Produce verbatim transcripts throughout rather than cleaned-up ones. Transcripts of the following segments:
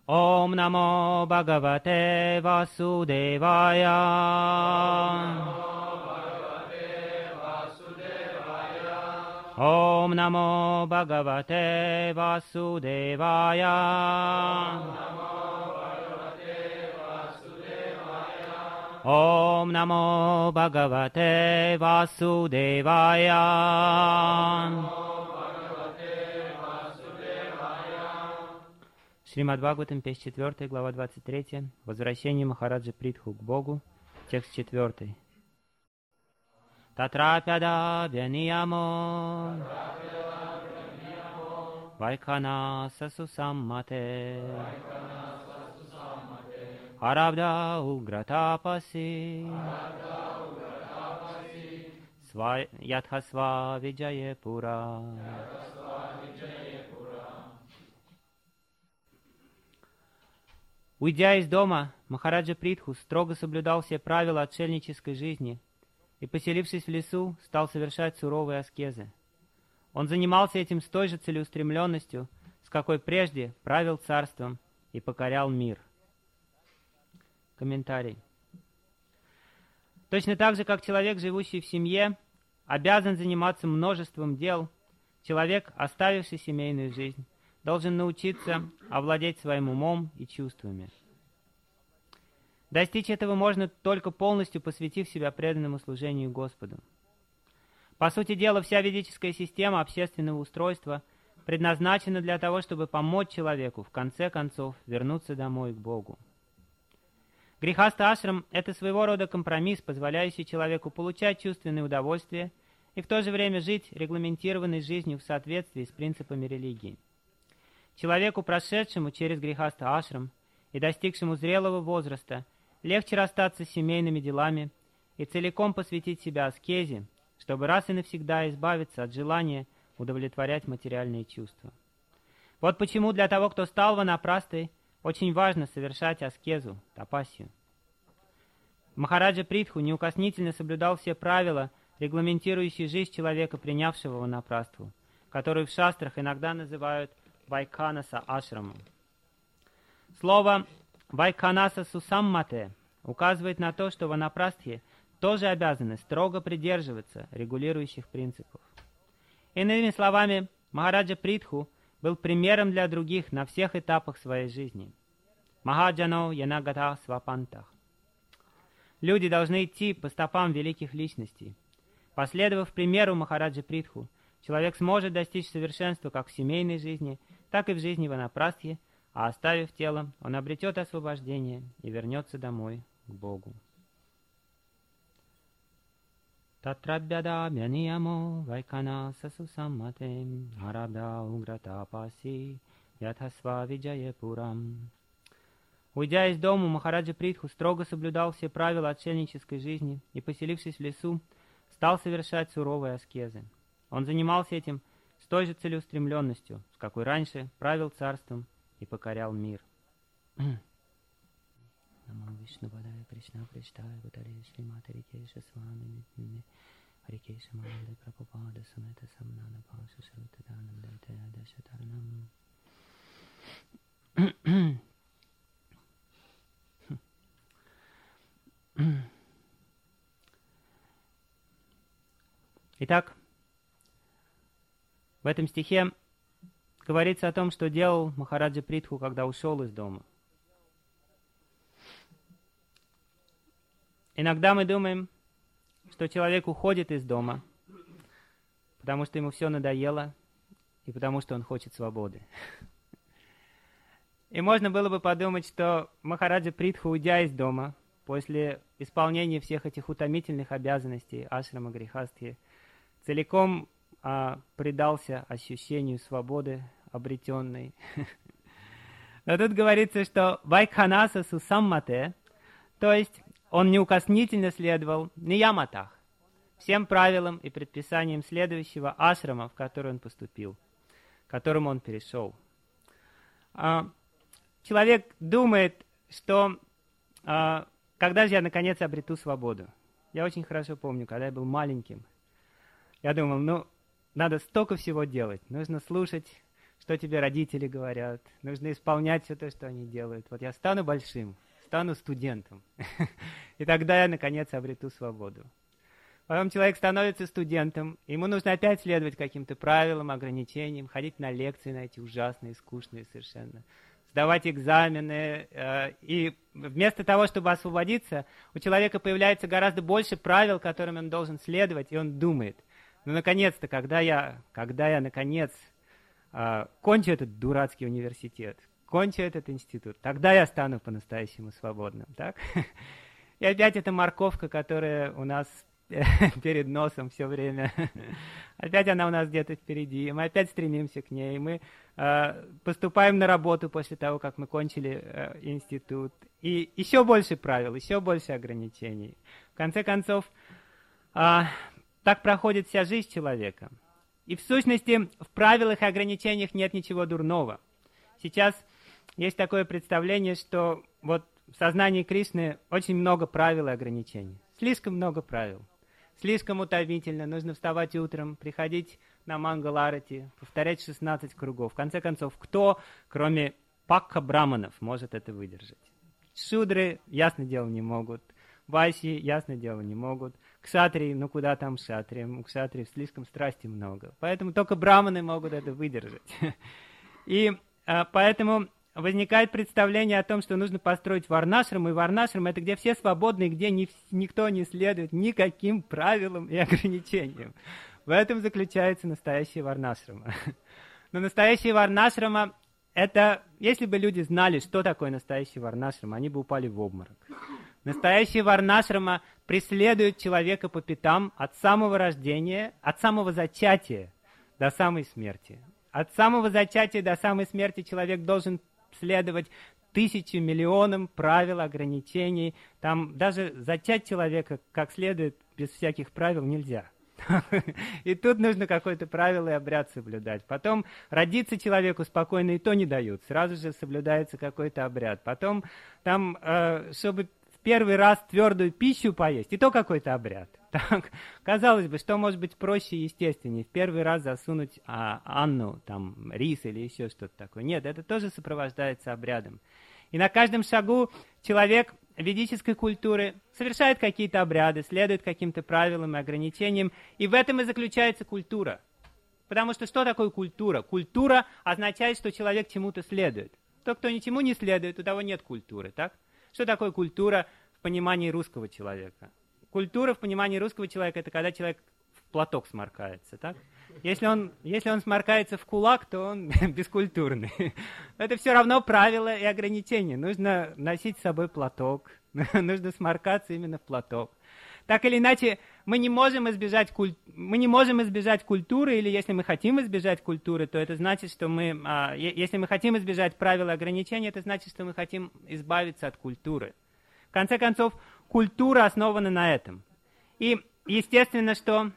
Om Namo Bhagavate Vasudevaya. Om Namo Bhagavate Vasudevaya. Om Namo Bhagavate Vasudevaya. Шримад Бхагаватам, песня четвёртая, глава двадцать третья. Возвращение Махараджи Притху к Богу. Текст четвёртый. Татрапяда вяниямо вайкана сасусаммате арабда угратапаси ядхасва виджае пура. Уйдя из дома, Махараджа Притху строго соблюдал все правила отшельнической жизни и, поселившись в лесу, стал совершать суровые аскезы. Он занимался этим с той же целеустремленностью, с какой прежде правил царством и покорял мир. Комментарий. Точно так же, как человек, живущий в семье, обязан заниматься множеством дел, человек, оставивший семейную жизнь, должен научиться овладеть своим умом и чувствами. Достичь этого можно только полностью посвятив себя преданному служению Господу. По сути дела, вся ведическая система общественного устройства предназначена для того, чтобы помочь человеку, в конце концов, вернуться домой к Богу. Грихаста-ашрам – это своего рода компромисс, позволяющий человеку получать чувственные удовольствия и в то же время жить регламентированной жизнью в соответствии с принципами религии. Человеку, прошедшему через грихаста-ашрам и достигшему зрелого возраста, легче расстаться с семейными делами и целиком посвятить себя аскезе, чтобы раз и навсегда избавиться от желания удовлетворять материальные чувства. Вот почему для того, кто стал ванапрастой, очень важно совершать аскезу, тапасию. Махараджа Притху неукоснительно соблюдал все правила, регламентирующие жизнь человека, принявшего ванапрастху, которую в шастрах иногда называют Вайкханаса ашрамом. Слово Вайкханаса сусаммате указывает на то, что ванапрастхи тоже обязаны строго придерживаться регулирующих принципов. Иными словами, Махараджа Притху был примером для других на всех этапах своей жизни. Махаджано янагата свапантах. Люди должны идти по стопам великих личностей. Последовав примеру Махараджи Притху, человек сможет достичь совершенства как в семейной жизни, так и в жизни ванапрастхи, а оставив тело, он обретет освобождение и вернется домой к Богу. Татрабьяда мяниямо вайкана сасусаммате арабда угратапаси ятхасва виджае пурам. Уйдя из дома, Махараджа Притху строго соблюдал все правила отшельнической жизни и, поселившись в лесу, стал совершать суровые аскезы. Он занимался этим с той же целеустремленностью, с какой раньше правил царством и покорял мир. Итак, в этом стихе говорится о том, что делал Махараджа Притху, когда ушел из дома. Иногда мы думаем, что человек уходит из дома, потому что ему все надоело и потому что он хочет свободы. И можно было бы подумать, что Махараджа Притху, уйдя из дома, после исполнения всех этих утомительных обязанностей ашрама грихастхи, целиком а, предался ощущению свободы обретенной. Но тут говорится, что вайкханаса сусаммате, то есть он неукоснительно следовал нияматах, всем правилам и предписаниям следующего ашрама, в который он поступил, к которому он перешел. А, человек думает, что а, когда же я наконец обрету свободу? Я очень хорошо помню, когда я был маленьким, я думал, ну, надо столько всего делать. Нужно слушать, что тебе родители говорят. Нужно исполнять все то, что они делают. Вот я стану большим, стану студентом. И тогда я, наконец, обрету свободу. Потом человек становится студентом, ему нужно опять следовать каким-то правилам, ограничениям, ходить на лекции на эти ужасные, скучные совершенно, сдавать экзамены. Э, и вместо того, чтобы освободиться, у человека появляется гораздо больше правил, которым он должен следовать, и он думает, ну, наконец-то, когда я, когда я наконец, э, кончу этот дурацкий университет, кончу этот институт, тогда я стану по-настоящему свободным, так? И опять эта морковка, которая у нас перед носом все время. Опять она у нас где-то впереди. Мы опять стремимся к ней. Мы э, поступаем на работу после того, как мы кончили э, институт. И еще больше правил, еще больше ограничений. В конце концов, э, так проходит вся жизнь человека. И в сущности, в правилах и ограничениях нет ничего дурного. Сейчас есть такое представление, что вот в сознании Кришны очень много правил и ограничений. Слишком много правил. Слишком утомительно, нужно вставать утром, приходить на Мангал-арати, повторять шестнадцать кругов. В конце концов, кто, кроме пакха браманов, может это выдержать? Шудры, ясно дело, не могут. Вайси, ясно дело, не могут. Кшатрии, ну куда там кшатриям? У кшатриев слишком страсти много. Поэтому только браманы могут это выдержать. И а, поэтому возникает представление о том, что нужно построить варнашрам, и варнашрам — это где все свободны, где ни, никто не следует никаким правилам и ограничениям. В этом заключается настоящая варнашрама. Но настоящая варнашрама — это, если бы люди знали, что такое настоящий варнашрама, они бы упали в обморок. Настоящая варнашрама преследует человека по пятам от самого рождения, от самого зачатия до самой смерти. От самого зачатия до самой смерти человек должен следовать тысячи, миллионам правил, ограничений. Там даже зачать человека как следует без всяких правил нельзя. И тут нужно какое-то правило и обряд соблюдать. Потом родиться человеку спокойно и то не дают. Сразу же соблюдается какой-то обряд. Потом там, э, чтобы в первый раз твердую пищу поесть, и то какой-то обряд. Так, казалось бы, что может быть проще и естественнее? В первый раз засунуть а, анну, там, рис или еще что-то такое. Нет, это тоже сопровождается обрядом. И на каждом шагу человек ведической культуры совершает какие-то обряды, следует каким-то правилам и ограничениям, и в этом и заключается культура. Потому что что такое культура? Культура означает, что человек чему-то следует. Тот, кто ничему не следует, у того нет культуры, так? Что такое культура в понимании русского человека? Культура в понимании русского человека — это когда человек в платок сморкается, так? Если он, если он сморкается в кулак, то он бескультурный. Это все равно правила и ограничения. Нужно носить с собой платок, нужно сморкаться именно в платок. Так или иначе, мы не можем избежать, куль... мы не можем избежать культуры, или если мы хотим избежать культуры, то это значит, что мы, а, если мы хотим избежать правил и ограничений, это значит, что мы хотим избавиться от культуры. В конце концов, культура основана на этом. И естественно, что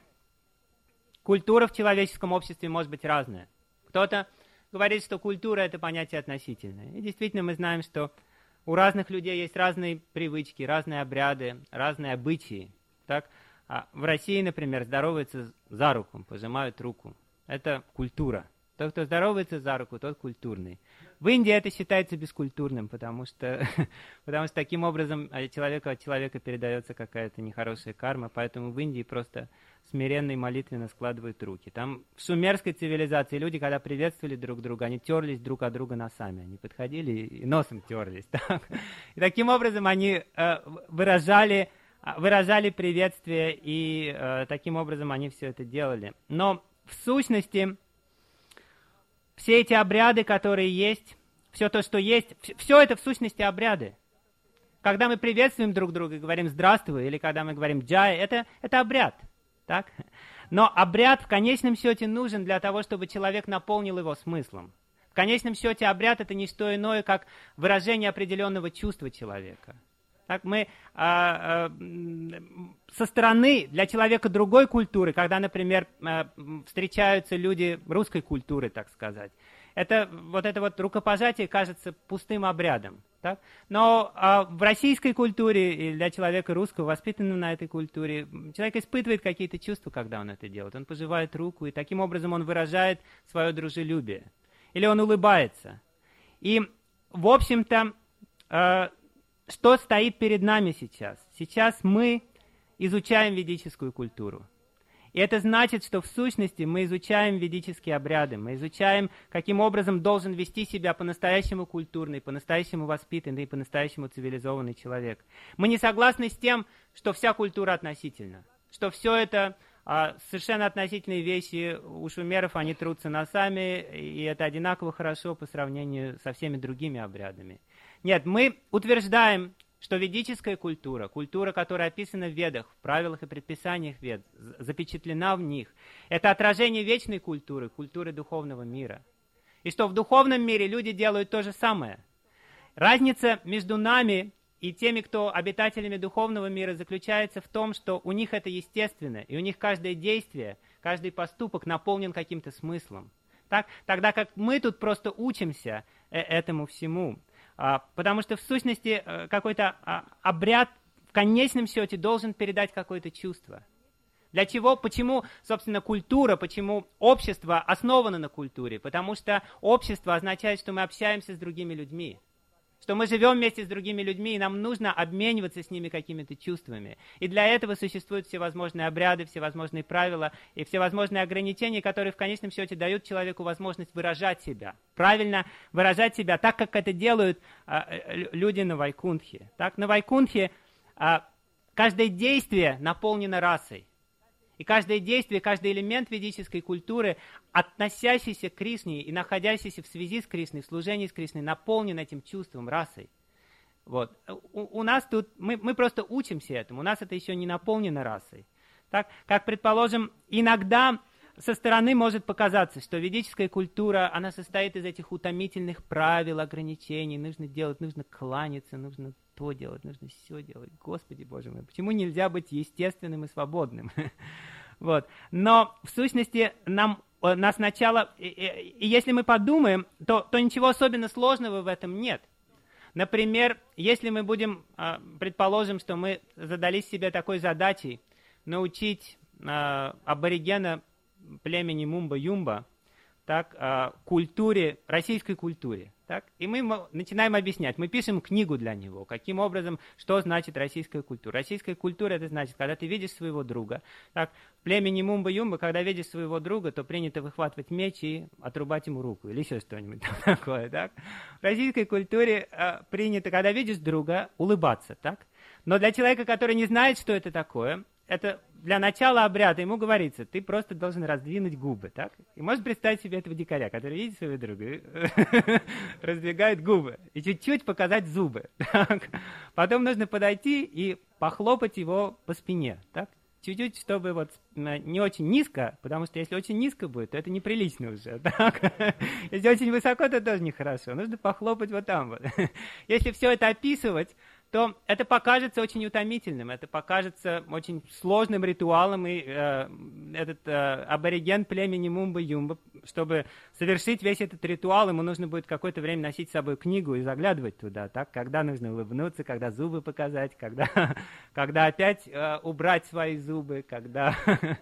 культура в человеческом обществе может быть разная. Кто-то говорит, что культура — это понятие относительное. И действительно мы знаем, что у разных людей есть разные привычки, разные обряды, разные обычаи. Так? А в России, например, здороваются за руку, пожимают руку. Это культура. Тот, кто здоровается за руку, тот культурный. В Индии это считается бескультурным, потому что, потому что таким образом человеку от человека передается какая-то нехорошая карма, поэтому в Индии просто смиренно и молитвенно складывают руки. Там в шумерской цивилизации люди, когда приветствовали друг друга, они терлись друг от друга носами. Они подходили и носом терлись. Так? И таким образом они э, выражали, выражали приветствие, и э, таким образом они все это делали. Но в сущности все эти обряды, которые есть, все то, что есть, все это в сущности обряды. Когда мы приветствуем друг друга и говорим «здравствуй», или когда мы говорим «джай», это, это обряд. Так? Но обряд в конечном счете нужен для того, чтобы человек наполнил его смыслом. В конечном счете обряд — это не что иное, как выражение определенного чувства человека. Так мы а, а, со стороны для человека другой культуры, когда, например, а, встречаются люди русской культуры, так сказать, это вот это вот рукопожатие кажется пустым обрядом. Так? Но а, в российской культуре и для человека русского, воспитанного на этой культуре, человек испытывает какие-то чувства, когда он это делает. Он пожимает руку, и таким образом он выражает свое дружелюбие. или он улыбается. И, в общем-то, э, что стоит перед нами сейчас? Сейчас мы изучаем ведическую культуру. И это значит, что в сущности мы изучаем ведические обряды, мы изучаем, каким образом должен вести себя по-настоящему культурный, по-настоящему воспитанный, по-настоящему цивилизованный человек. Мы не согласны с тем, что вся культура относительна, что все это а, совершенно относительные вещи, у шумеров они трутся носами, и это одинаково хорошо по сравнению со всеми другими обрядами. Нет, мы утверждаем, что ведическая культура, культура, которая описана в Ведах, в правилах и предписаниях Вед, запечатлена в них, это отражение вечной культуры, культуры духовного мира. И что в духовном мире люди делают то же самое. Разница между нами и теми, кто обитателями духовного мира, заключается в том, что у них это естественно, и у них каждое действие, каждый поступок наполнен каким-то смыслом. Так? Тогда как мы тут просто учимся этому всему. Потому что в сущности какой-то обряд в конечном счете должен передать какое-то чувство. Для чего? Почему, собственно, культура, почему общество основано на культуре? Потому что общество означает, что мы общаемся с другими людьми, что мы живем вместе с другими людьми, и нам нужно обмениваться с ними какими-то чувствами. И для этого существуют всевозможные обряды, всевозможные правила и всевозможные ограничения, которые в конечном счете дают человеку возможность выражать себя, правильно выражать себя, так, как это делают а, люди на Вайкунтхе. Так, на Вайкунтхе а, каждое действие наполнено расой. И каждое действие, каждый элемент ведической культуры, относящийся к Кришне и находящийся в связи с Кришной, в служении с Кришной, наполнен этим чувством, расой. Вот. У, у нас тут, мы, мы просто учимся этому, у нас это еще не наполнено расой. Так, как, предположим, иногда со стороны может показаться, что ведическая культура, она состоит из этих утомительных правил, ограничений, нужно делать, нужно кланяться, нужно то делать, нужно все делать. Господи, Боже мой, почему нельзя быть естественным и свободным? Вот. Но в сущности нам, нас сначала, и, и, и если мы подумаем, то, то ничего особенно сложного в этом нет. Например, если мы будем, предположим, что мы задались себе такой задачей научить аборигена племени Мумба-Юмба, так, э, культуре, российской культуре. Так, и мы начинаем объяснять, мы пишем книгу для него, каким образом, что значит российская культура. Российская культура, это значит, когда ты видишь своего друга. Так, в племени Мумба-Юмба, когда видишь своего друга, то принято выхватывать меч и отрубать ему руку, или еще что-нибудь такое. Так. В российской культуре э, принято, когда видишь друга, улыбаться. Так. Но для человека, который не знает, что это такое, это для начала обряда ему говорится, ты просто должен раздвинуть губы, так? И можешь представить себе этого дикаря, который видит своего друга и раздвигает губы, и чуть-чуть показать зубы, так? Потом нужно подойти и похлопать его по спине, так? Чуть-чуть, чтобы вот не очень низко, потому что если очень низко будет, то это неприлично уже, так? Если очень высоко, то тоже нехорошо, нужно похлопать вот там вот. Если все это описывать, то это покажется очень утомительным, это покажется очень сложным ритуалом, и э, этот э, абориген племени Мумба-Юмба, чтобы совершить весь этот ритуал, ему нужно будет какое-то время носить с собой книгу и заглядывать туда, так, когда нужно улыбнуться, когда зубы показать, когда, когда опять э, убрать свои зубы, когда,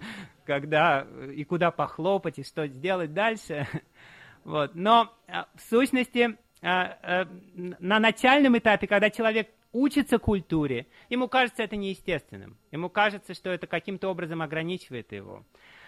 когда и куда похлопать, и что сделать дальше. Вот. Но э, в сущности, э, э, на начальном этапе, когда человек учится культуре, ему кажется это неестественным. Ему кажется, что это каким-то образом ограничивает его.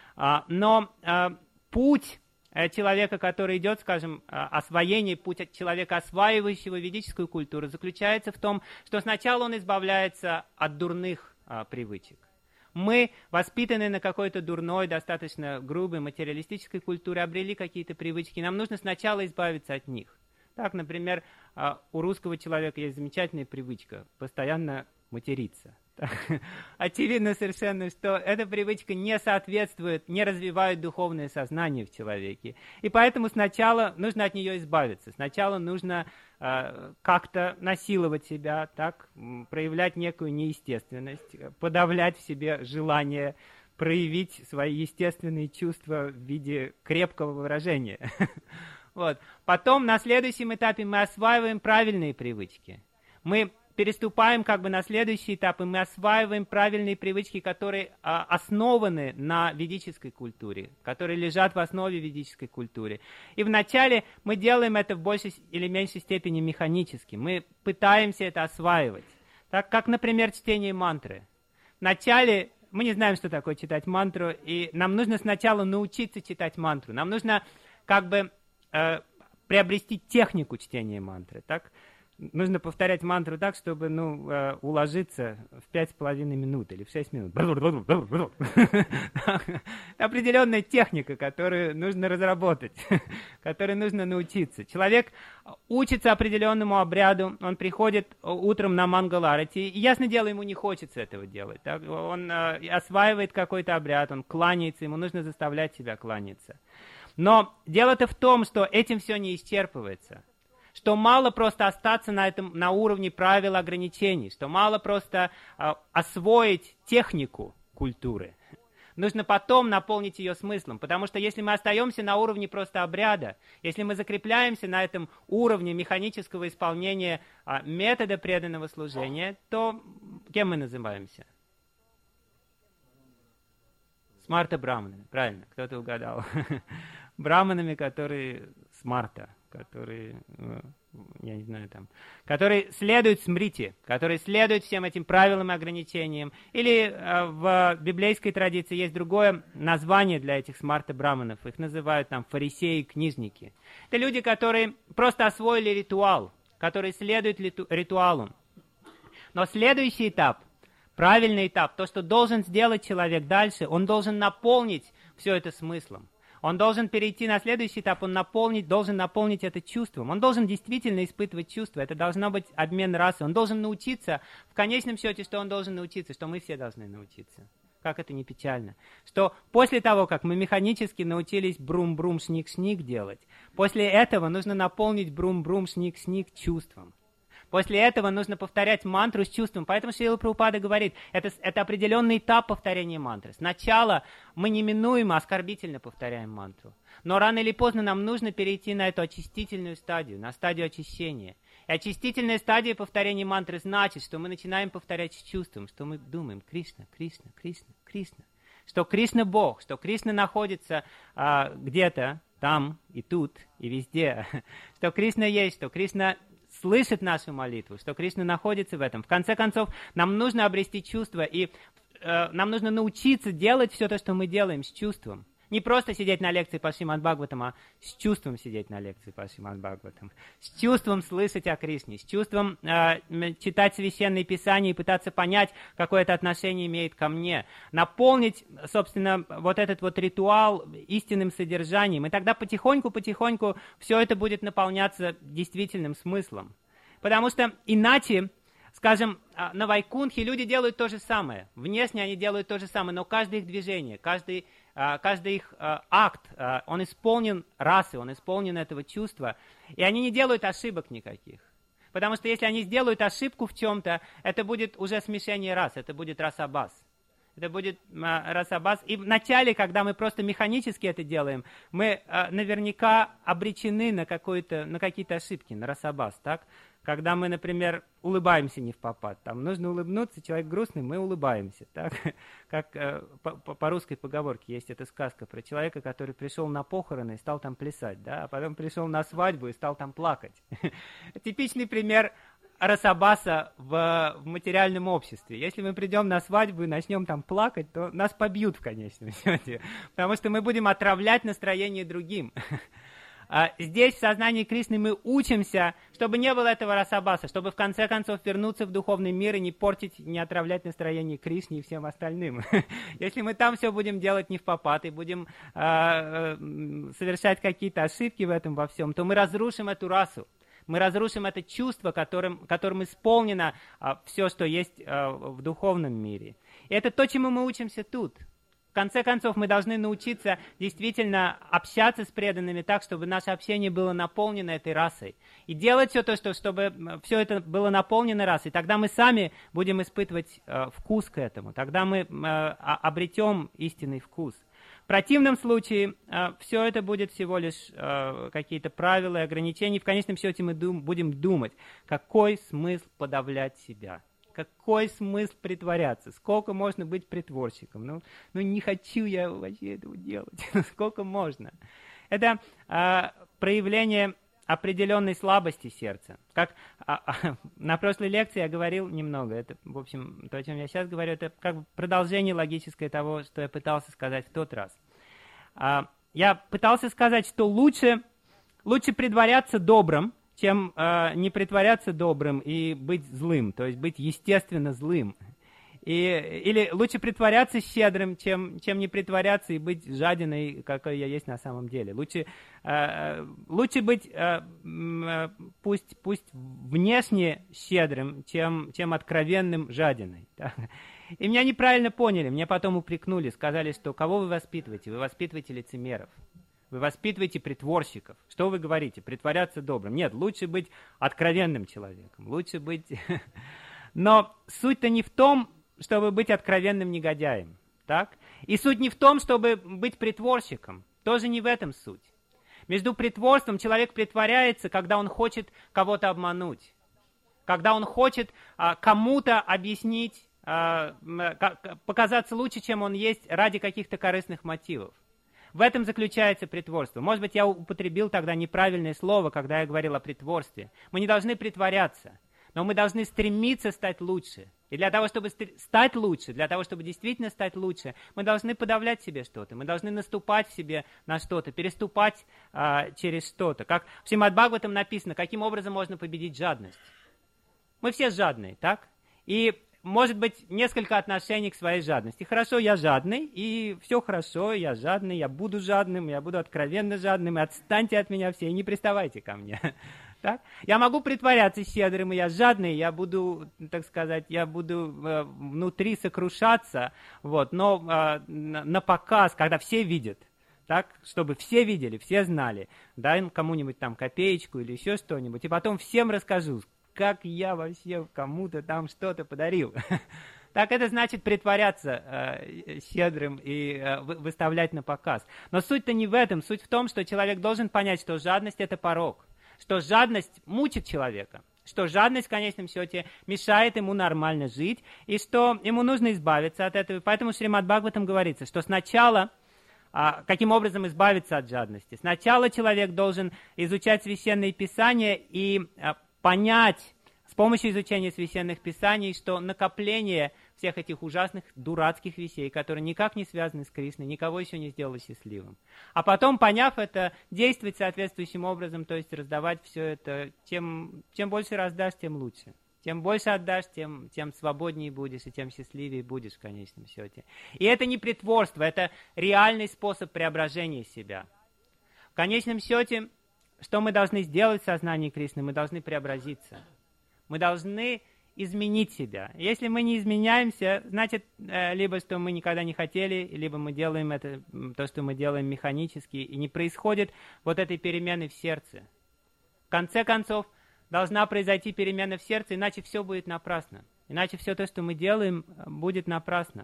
Но путь человека, который идет, скажем, освоение, путь человека, осваивающего ведическую культуру, заключается в том, что сначала он избавляется от дурных привычек. Мы, воспитанные на какой-то дурной, достаточно грубой материалистической культуре, обрели какие-то привычки, нам нужно сначала избавиться от них. Так, например, у русского человека есть замечательная привычка постоянно материться. Так, очевидно совершенно, что эта привычка не соответствует, не развивает духовное сознание в человеке. И поэтому сначала нужно от нее избавиться. Сначала нужно э, как-то насиловать себя, так, проявлять некую неестественность, подавлять в себе желание проявить свои естественные чувства в виде крепкого выражения. Вот. Потом на следующем этапе мы осваиваем правильные привычки. Мы переступаем как бы на следующий этап, и мы осваиваем правильные привычки, которые а, основаны на ведической культуре, которые лежат в основе ведической культуры. И вначале мы делаем это в большей или меньшей степени механически. Мы пытаемся это осваивать. Так как, например, чтение мантры. Вначале мы не знаем, что такое читать мантру, и нам нужно сначала научиться читать мантру. Нам нужно как бы э, приобрести технику чтения мантры, так? Нужно повторять мантру так, чтобы, ну, э, уложиться в пять с половиной минут или в шесть минут. Определенная техника, которую нужно разработать, которой нужно научиться. Человек учится определенному обряду, он приходит утром на Мангаларати, и, ясно дело, ему не хочется этого делать. Так? Он э, осваивает какой-то обряд, он кланяется, ему нужно заставлять себя кланяться. Но дело-то в том, что этим все не исчерпывается. Что мало просто остаться на, этом, на уровне правил ограничений, что мало просто э, освоить технику культуры. Нужно потом наполнить ее смыслом, потому что если мы остаемся на уровне просто обряда, если мы закрепляемся на этом уровне механического исполнения э, метода преданного служения, то кем мы называемся? Смарта Браманами, правильно, кто-то угадал. Браманами, которые смарта, которые, я не знаю, там, которые следуют смрити, которые следуют всем этим правилам и ограничениям. Или э, в библейской традиции есть другое название для этих смарта-браманов. Их называют там фарисеи, книжники. Это люди, которые просто освоили ритуал, которые следуют литу- ритуалу. Но следующий этап, правильный этап, то, что должен сделать человек дальше, он должен наполнить все это смыслом. Он должен перейти на следующий этап, он наполнить, должен наполнить это чувством. Он должен действительно испытывать чувства, это должно быть обмен расы. Он должен научиться, в конечном счете, что он должен научиться, что мы все должны научиться. Как это не печально. Что после того, как мы механически научились брум-брум, шник-шник делать, после этого нужно наполнить брум-брум, шник-шник чувством. После этого нужно повторять мантру с чувством. Поэтому Шрила Прабхупада говорит, это, это определенный этап повторения мантры. Сначала мы неминуемо, оскорбительно повторяем мантру. Но рано или поздно нам нужно перейти на эту очистительную стадию, на стадию очищения. И очистительная стадия повторения мантры значит, что мы начинаем повторять с чувством, что мы думаем Кришна, Кришна, Кришна, Кришна. Что Кришна Бог, что Кришна находится а, где-то там и тут и везде. Что Кришна есть, что Кришна слышит нашу молитву, что Кришна находится в этом. В конце концов, нам нужно обрести чувство, и э, нам нужно научиться делать все то, что мы делаем, с чувством. Не просто сидеть на лекции по Шримад Бхагаватам, а с чувством сидеть на лекции по Шримад Бхагаватам. С чувством слышать о Кришне, с чувством э, читать Священные Писания и пытаться понять, какое это отношение имеет ко мне. Наполнить, собственно, вот этот вот ритуал истинным содержанием. И тогда потихоньку-потихоньку все это будет наполняться действительным смыслом. Потому что иначе, скажем, на Вайкунтхе люди делают то же самое. Внешне они делают то же самое, но каждое их движение, каждый, каждый их акт, он исполнен расы, он исполнен этого чувства. И они не делают ошибок никаких. Потому что если они сделают ошибку в чем-то, это будет уже смешение рас, это будет расабас. Это будет а, расабас. И вначале, когда мы просто механически это делаем, мы а, наверняка обречены на, на какие-то ошибки, на расабас, так? Когда мы, например, улыбаемся не впопад, там нужно улыбнуться, человек грустный, мы улыбаемся, так? Как э, по, по русской поговорке есть эта сказка про человека, который пришел на похороны и стал там плясать, да? А потом пришел на свадьбу и стал там плакать. Типичный пример расабаса в, в материальном обществе. Если мы придем на свадьбу и начнем там плакать, то нас побьют в конечном счете, потому что мы будем отравлять настроение другим. А здесь, в сознании Кришны, мы учимся, чтобы не было этого расабаса, чтобы в конце концов вернуться в духовный мир и не портить, не отравлять настроение Кришне и всем остальным. Если мы там все будем делать не впопад и будем а, а, совершать какие-то ошибки в этом во всем, то мы разрушим эту расу. Мы разрушим это чувство, которым, которым исполнено а, все, что есть а, в духовном мире. И это то, чему мы учимся тут. В конце концов, мы должны научиться действительно общаться с преданными так, чтобы наше общение было наполнено этой расой. И делать все то, что, чтобы все это было наполнено расой. Тогда мы сами будем испытывать э, вкус к этому. Тогда мы э, обретем истинный вкус. В противном случае э, все это будет всего лишь э, какие-то правила и ограничения. В конечном счете мы дум- будем думать, какой смысл подавлять себя. Какой смысл притворяться? Сколько можно быть притворщиком? Ну, ну не хочу я вообще этого делать. Сколько можно? Это э, проявление определенной слабости сердца. Как а, а, на прошлой лекции я говорил немного. Это, в общем, то, о чем я сейчас говорю, это как бы продолжение логическое того, что я пытался сказать в тот раз. А, я пытался сказать, что лучше, лучше притворяться добрым, чем э, не притворяться добрым и быть злым, то есть быть естественно злым. И, или лучше притворяться щедрым, чем, чем не притворяться и быть жадиной, какой я есть на самом деле. Лучше, э, лучше быть э, э, пусть, пусть внешне щедрым, чем, чем откровенным жадиной. Да? И меня неправильно поняли, меня потом упрекнули, сказали, что кого вы воспитываете? Вы воспитываете лицемеров. Вы воспитываете притворщиков. Что вы говорите? Притворяться добрым. Нет, лучше быть откровенным человеком. Лучше быть... Но суть-то не в том, чтобы быть откровенным негодяем. Так? И суть не в том, чтобы быть притворщиком. Тоже не в этом суть. Между притворством человек притворяется, когда он хочет кого-то обмануть. Когда он хочет а, кому-то объяснить, а, показаться лучше, чем он есть, ради каких-то корыстных мотивов. В этом заключается притворство. Может быть, я употребил тогда неправильное слово, когда я говорил о притворстве. Мы не должны притворяться, но мы должны стремиться стать лучше. И для того, чтобы стать лучше, для того, чтобы действительно стать лучше, мы должны подавлять в себе что-то, мы должны наступать в себе на что-то, переступать а, через что-то. Как в Шримад Бхагаватам написано, каким образом можно победить жадность. Мы все жадные, так? И может быть несколько отношений к своей жадности. Хорошо, я жадный, и все хорошо, я жадный, я буду жадным, я буду откровенно жадным, и отстаньте от меня все, и не приставайте ко мне. Так? Я могу притворяться щедрым, и я жадный, я буду, так сказать, я буду э, внутри сокрушаться, вот, но э, на, на показ, когда все видят, так, чтобы все видели, все знали, дай кому-нибудь там копеечку или еще что-нибудь, и потом всем расскажу, как я вообще кому-то там что-то подарил. Так это значит притворяться э, щедрым и э, выставлять на показ. Но суть-то не в этом. Суть в том, что человек должен понять, что жадность – это порок, что жадность мучит человека, что жадность в конечном счете мешает ему нормально жить, и что ему нужно избавиться от этого. Поэтому в Шримад Бхагаватам говорится, что сначала, а, каким образом избавиться от жадности? Сначала человек должен изучать Священные Писания и а, понять с помощью изучения Священных Писаний, что накопление всех этих ужасных, дурацких вещей, которые никак не связаны с Кришной, никого еще не сделало счастливым. А потом, поняв это, действовать соответствующим образом, то есть раздавать все это. Чем, чем больше раздашь, тем лучше. Чем больше отдашь, тем, тем свободнее будешь, и тем счастливее будешь в конечном счете. И это не притворство, это реальный способ преображения себя. В конечном счете, что мы должны сделать в сознании Кришны? Мы должны преобразиться. Мы должны изменить себя. Если мы не изменяемся, значит, либо что мы никогда не хотели, либо мы делаем это, то, что мы делаем механически, и не происходит вот этой перемены в сердце. В конце концов, должна произойти перемена в сердце, иначе все будет напрасно. Иначе все то, что мы делаем, будет напрасно.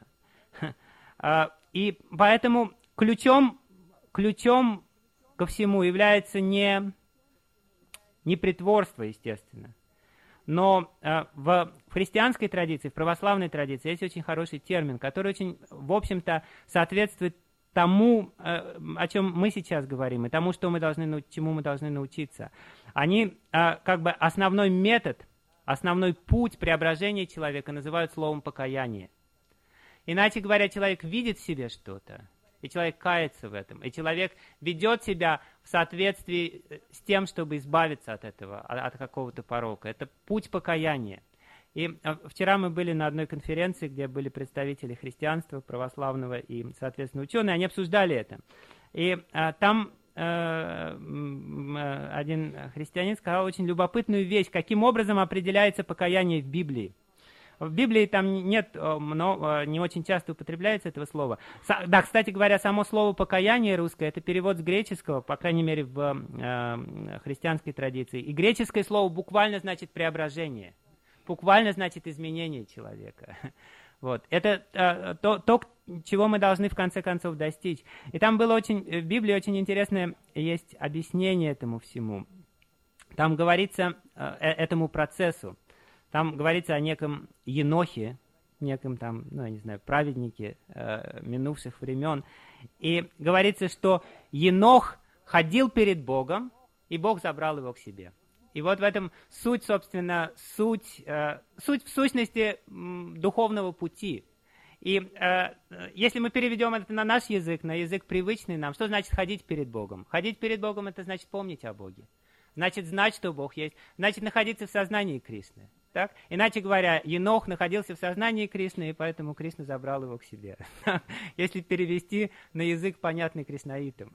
И поэтому ключом, ключом ко всему является не, не притворство, естественно. Но э, в христианской традиции, в православной традиции есть очень хороший термин, который очень, в общем-то, соответствует тому, э, о чем мы сейчас говорим, и тому, что мы должны, чему мы должны научиться. Они, э, как бы, основной метод, основной путь преображения человека называют словом покаяние. Иначе говоря, человек видит в себе что-то, и человек кается в этом, и человек ведет себя в соответствии с тем, чтобы избавиться от этого, от, от какого-то порока. Это путь покаяния. И вчера мы были на одной конференции, где были представители христианства, православного и, соответственно, ученые, они обсуждали это. И а, там а, один христианин сказал очень любопытную вещь, каким образом определяется покаяние в Библии. В Библии там нет, но не очень часто употребляется этого слова. Да, кстати говоря, само слово «покаяние» русское – это перевод с греческого, по крайней мере, в э, христианской традиции. И греческое слово буквально значит «преображение». Буквально значит «изменение человека». Вот. Это а, то, то, чего мы должны в конце концов достичь. И там было очень, в Библии очень интересное есть объяснение этому всему. Там говорится а, этому процессу. Там говорится о неком Енохе, неком там, ну, я не знаю, праведнике э, минувших времен. И говорится, что Енох ходил перед Богом, и Бог забрал его к себе. И вот в этом суть, собственно, суть, э, суть в сущности м, духовного пути. И э, если мы переведем это на наш язык, на язык привычный нам, что значит ходить перед Богом? Ходить перед Богом – это значит помнить о Боге. Значит знать, что Бог есть. Значит находиться в сознании Кришны. Так? Иначе говоря, Енох находился в сознании Кришны, и поэтому Кришна забрал его к себе. Если перевести на язык, понятный кришнаитам.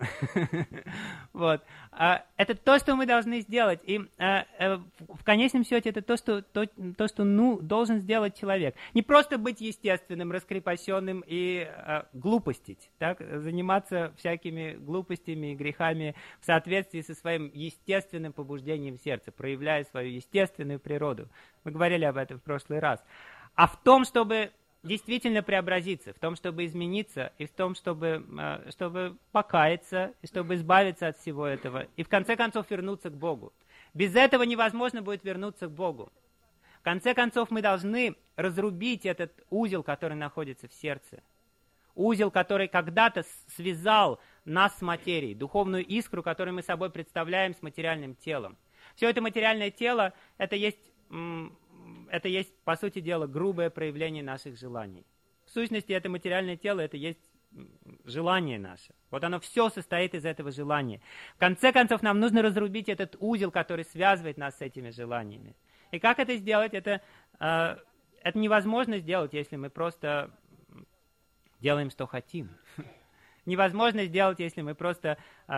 Вот. Это то, что мы должны сделать. И в конечном счете это то, что, то, то, что ну, должен сделать человек. Не просто быть естественным, раскрепощенным и глупостить, так? Заниматься всякими глупостями и грехами в соответствии со своим естественным побуждением сердца, проявляя свою естественную природу. Мы говорили об этом в прошлый раз. А в том, чтобы действительно преобразиться, в том, чтобы измениться, и в том, чтобы, чтобы покаяться, и чтобы избавиться от всего этого, и в конце концов вернуться к Богу. Без этого невозможно будет вернуться к Богу. В конце концов мы должны разрубить этот узел, который находится в сердце. Узел, который когда-то связал нас с материей, духовную искру, которую мы собой представляем с материальным телом. Все это материальное тело, это есть это есть, по сути дела, грубое проявление наших желаний. В сущности, это материальное тело, это есть желание наше. Вот оно все состоит из этого желания. В конце концов, нам нужно разрубить этот узел, который связывает нас с этими желаниями. И как это сделать? Это, э, это невозможно сделать, если мы просто делаем, что хотим. Невозможно сделать, если мы просто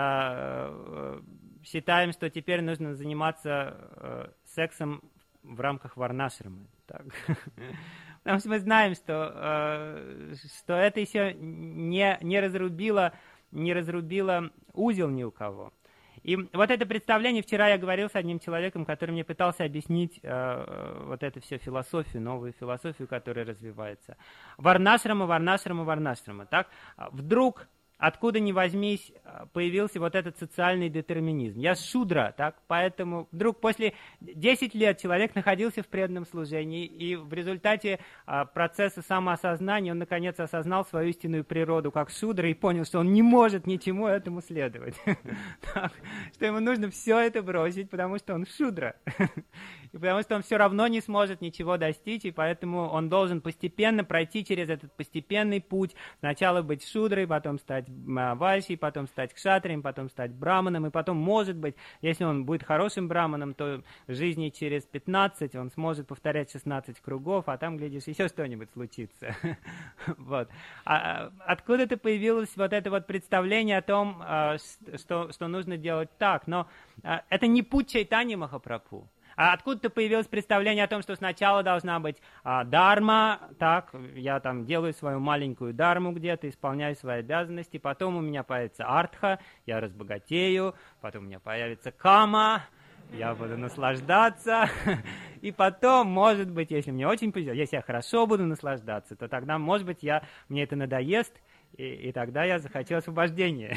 э, считаем, что теперь нужно заниматься э, сексом в рамках варнашрамы. Так. Потому что мы знаем, что, э, что это еще не, не, разрубило, не разрубило узел ни у кого. И вот это представление, вчера я говорил с одним человеком, который мне пытался объяснить э, вот эту всю философию, новую философию, которая развивается. Варнашрама, варнашрама, варнашрама. Так? Вдруг, откуда ни возьмись, появился вот этот социальный детерминизм. Я шудра, так? Поэтому вдруг после десяти лет человек находился в преданном служении, и в результате а, процесса самоосознания он наконец осознал свою истинную природу как шудра и понял, что он не может ничему этому следовать. Что ему нужно все это бросить, потому что он шудра. И потому что он все равно не сможет ничего достичь, и поэтому он должен постепенно пройти через этот постепенный путь. Сначала быть шудрой, потом стать вайшей, потом стать кшатрием, потом стать браманом, и потом, может быть, если он будет хорошим браманом, то в жизни через пятнадцать он сможет повторять шестнадцать кругов, а там, глядишь, еще что-нибудь случится. Вот. А откуда-то появилось вот это вот представление о том, что, что нужно делать так, но это не путь Чайтаньи Махапрабху. А откуда-то появилось представление о том, что сначала должна быть а, дарма, так, я там делаю свою маленькую дарму где-то, исполняю свои обязанности, потом у меня появится артха, я разбогатею, потом у меня появится кама, я буду наслаждаться, и потом, может быть, если мне очень повезет, если я хорошо буду наслаждаться, то тогда, может быть, я, мне это надоест, и, и тогда я захочу освобождения.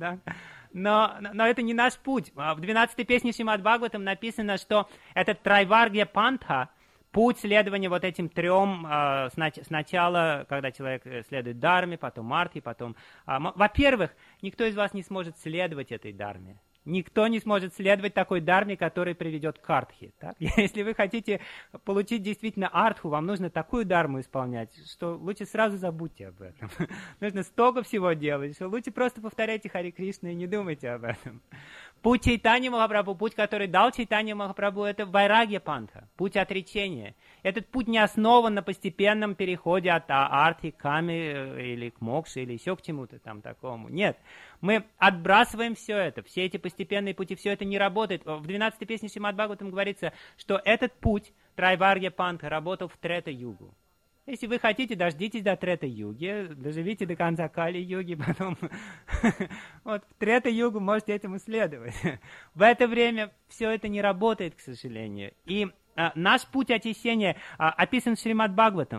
Но, но это не наш путь. В двенадцатой песне Шримад Бхагаватам написано, что этот Трайваргья Пантха, путь следования вот этим трем, э, сначала, когда человек следует дарме, потом артхе, потом... Э, во-первых, никто из вас не сможет следовать этой дарме. Никто не сможет следовать такой дарме, который приведет к артхе. Так? Если вы хотите получить действительно артху, вам нужно такую дарму исполнять, что лучше сразу забудьте об этом. Нужно столько всего делать, что лучше просто повторяйте Хари Кришна и не думайте об этом. Путь Чайтаньи Махапрабху, путь, который дал Чайтанья Махапрабху, это Вайрагья Пантха, путь отречения. Этот путь не основан на постепенном переходе от артхи к каме или к мокше, или еще к чему-то там такому. Нет. Мы отбрасываем все это, все эти постепенные пути, все это не работает. В двенадцатой песне Шримад Бхагаватам говорится, что этот путь, Трайваргья Пантха, работал в Трета-югу. Если вы хотите, дождитесь до Трета-юги, доживите до конца Кали-юги, потом вот в Трета-югу можете этому следовать. В это время все это не работает, к сожалению. И а, наш путь очищения а, описан в Шримад Бхагаватам.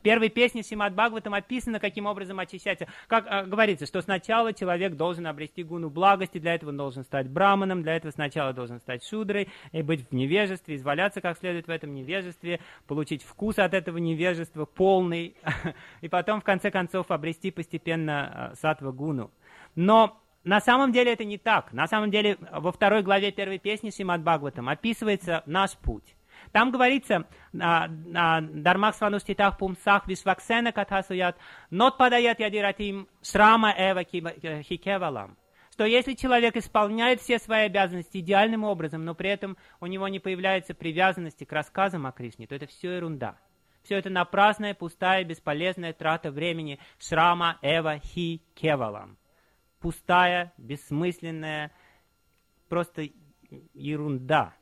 первой песне Шримад Бхагаватам описано, каким образом очищаться. Как а, говорится, что сначала человек должен обрести гуну благости, для этого он должен стать браманом, для этого сначала должен стать шудрой, и быть в невежестве, изваляться как следует в этом невежестве, получить вкус от этого невежества полный, и потом, в конце концов, обрести постепенно саттва-гуну. Но на самом деле это не так. На самом деле во второй главе первой песни Шримад Бхагаватам описывается наш путь. Там говорится, «Дармах свануштитах пумсах вишваксена катхасуят, нот падаят ядиратим шрама эва хикевалам». Что если человек исполняет все свои обязанности идеальным образом, но при этом у него не появляется привязанности к рассказам о Кришне, то это все ерунда. Все это напрасная, пустая, бесполезная трата времени шрама эва хи кевалам. Пустая, бессмысленная, просто ерунда.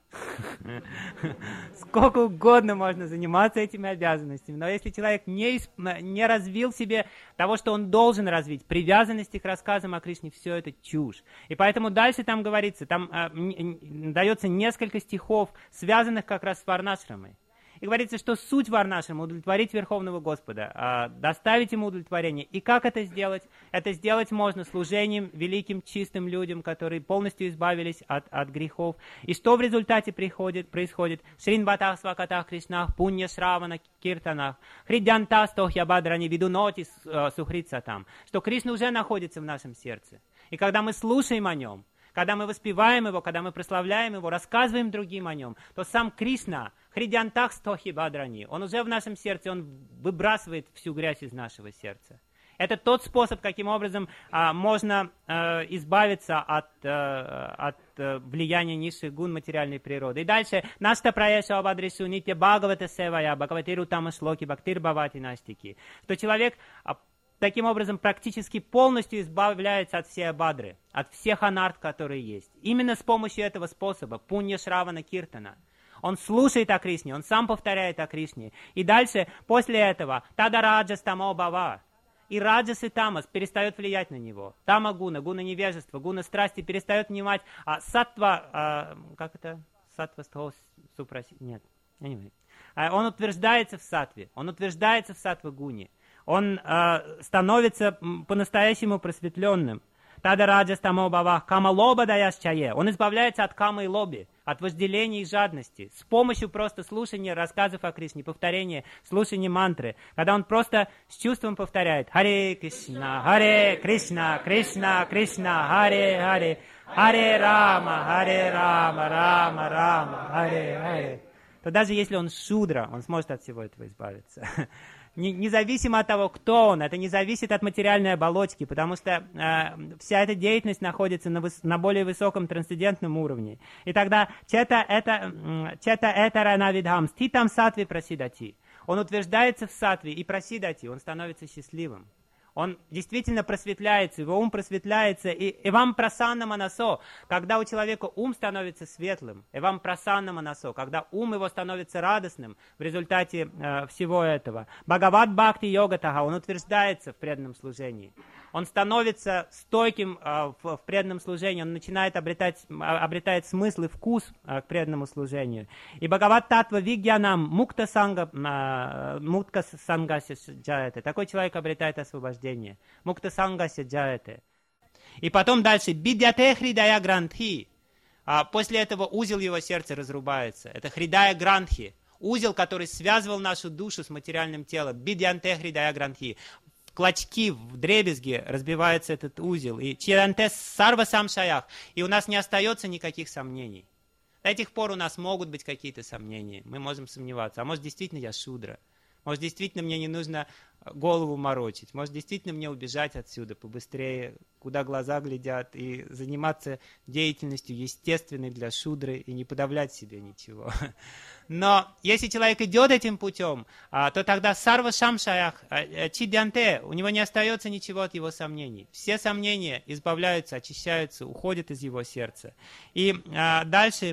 Сколько угодно можно заниматься этими обязанностями, но если человек не, исп... не развил в себе того, что он должен развить, привязанности к рассказам о Кришне, все это чушь. И поэтому дальше там говорится, там э, дается несколько стихов, связанных как раз с варнашрамой. И говорится, что суть варнашрама — удовлетворить Верховного Господа, а, доставить Ему удовлетворение. И как это сделать? Это сделать можно служением великим чистым людям, которые полностью избавились от, от грехов. И что в результате приходит, происходит? Шринбатах свакатах Кришнах, пунья шравана киртанах, хридянта стохьябадрани видуноти сухрица там. Что Кришна уже находится в нашем сердце. И когда мы слушаем о Нем, когда мы воспеваем Его, когда мы прославляем Его, рассказываем другим о Нем, то сам Кришна, хридянтах стохи бадрани, Он уже в нашем сердце, Он выбрасывает всю грязь из нашего сердца. Это тот способ, каким образом а, можно а, избавиться от, а, от а, влияния низших гун материальной природы. И дальше, нашта праеша абадришу нитя бхагавата севая, бхагаватиру тамашлоки, бхактир бхавати настики. Что человек а, таким образом практически полностью избавляется от всей абадры, от всех анарт, которые есть. Именно с помощью этого способа, пунья шравана киртана. Он слушает о Кришне, он сам повторяет о Кришне. И дальше, после этого, тада раджас тамо бхава. И раджас и тамас перестает влиять на него. Тама гуна, гуна невежества, гуна страсти перестает внимать. А саттва, а, как это? Саттва стхо супроси... Нет, anyway. а, он утверждается в саттве, он утверждается в саттва-гуне. Он э, становится по-настоящему просветленным. Тада раджас тамо бхава кама лоба даяс чае. Он избавляется от камы и лоби, от вожделения и жадности. С помощью просто слушания рассказов о Кришне, повторения, слушания мантры. Когда он просто с чувством повторяет Харе Кришна, Харе Кришна, Кришна, Кришна, Харе Харе, Харе Рама, Харе Рама, Рама, Рама, Харе Харе. То даже если он шудра, он сможет от всего этого избавиться. Независимо от того, кто он, это не зависит от материальной оболочки, потому что э, вся эта деятельность находится на, выс- на более высоком трансцендентном уровне. И тогда чета это чета это ранавидхам ститам сатви прасидати. Он утверждается в сатве и прасидати, он становится счастливым. Он действительно просветляется, его ум просветляется. И эвам прасанна манасо, когда у человека ум становится светлым, эвам прасанна манасо, когда ум его становится радостным в результате э, всего этого. Бхагават бхакти йогатага, он утверждается в преданном служении. Он становится стойким э, в, в преданном служении, он начинает обретать, обретает смысл и вкус э, к преданному служению. И Бхагават татва вигьянам мукта санга, э, мукта сангася джаяте, такой человек обретает освобождение. Мукта сангася джаяте. И потом дальше бидьяте хридая грантхи. А после этого узел его сердца разрубается. Это хридая грантхи. Узел, который связывал нашу душу с материальным телом. Бидьянте хридая грантхи. В клочки, в дребезги разбивается этот узел. И чиранте сарва самшаях. И у нас не остается никаких сомнений. До этих пор у нас могут быть какие-то сомнения. Мы можем сомневаться. А может, действительно я шудра? Может, действительно мне не нужно голову морочить. Может, действительно мне убежать отсюда побыстрее, куда глаза глядят, и заниматься деятельностью естественной для шудры и не подавлять себе ничего. Но если человек идет этим путем, то тогда сарва шамшаях, чидянте, у него не остается ничего от его сомнений. Все сомнения избавляются, очищаются, уходят из его сердца. И дальше...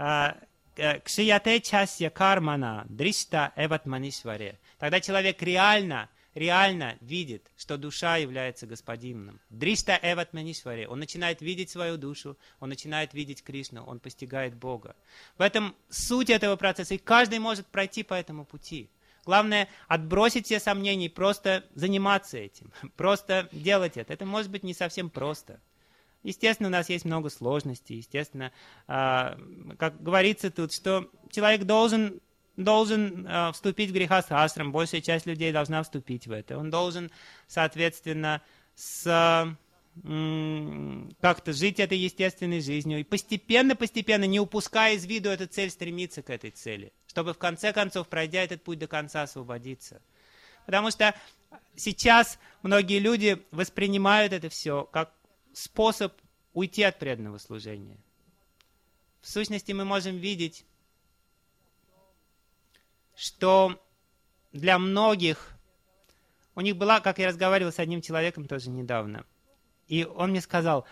Кшияте часья кармана дриста эватманишваре. Тогда человек реально, реально видит, что душа является господином. Дриста эватманишваре. Он начинает видеть свою душу, он начинает видеть Кришну, он постигает Бога. В этом суть этого процесса. И каждый может пройти по этому пути. Главное отбросить все сомнения и просто заниматься этим, просто делать это. Это может быть не совсем просто. Естественно, у нас есть много сложностей, естественно, как говорится тут, что человек должен, должен вступить в грехасхасрам, большая часть людей должна вступить в это. Он должен, соответственно, с... как-то жить этой естественной жизнью и постепенно-постепенно, не упуская из виду эту цель, стремиться к этой цели, чтобы в конце концов, пройдя этот путь до конца, освободиться. Потому что сейчас многие люди воспринимают это все как способ уйти от преданного служения. В сущности, мы можем видеть, что для многих, у них была, как я разговаривал с одним человеком тоже недавно, и он мне сказал,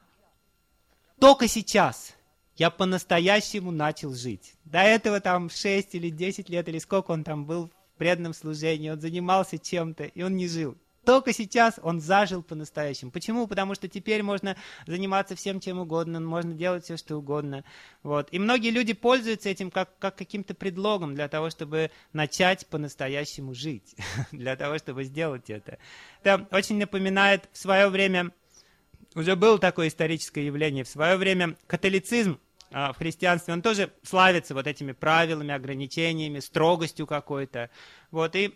только сейчас я по-настоящему начал жить. До этого там шесть или десять лет, или сколько он там был в преданном служении, он занимался чем-то, и он не жил. Только сейчас он зажил по-настоящему. Почему? Потому что теперь можно заниматься всем чем угодно, можно делать все, что угодно. Вот. И многие люди пользуются этим как, как каким-то предлогом для того, чтобы начать по-настоящему жить, для того, чтобы сделать это. Это очень напоминает в свое время, уже было такое историческое явление, в свое время католицизм а, в христианстве, он тоже славится вот этими правилами, ограничениями, строгостью какой-то. Вот, и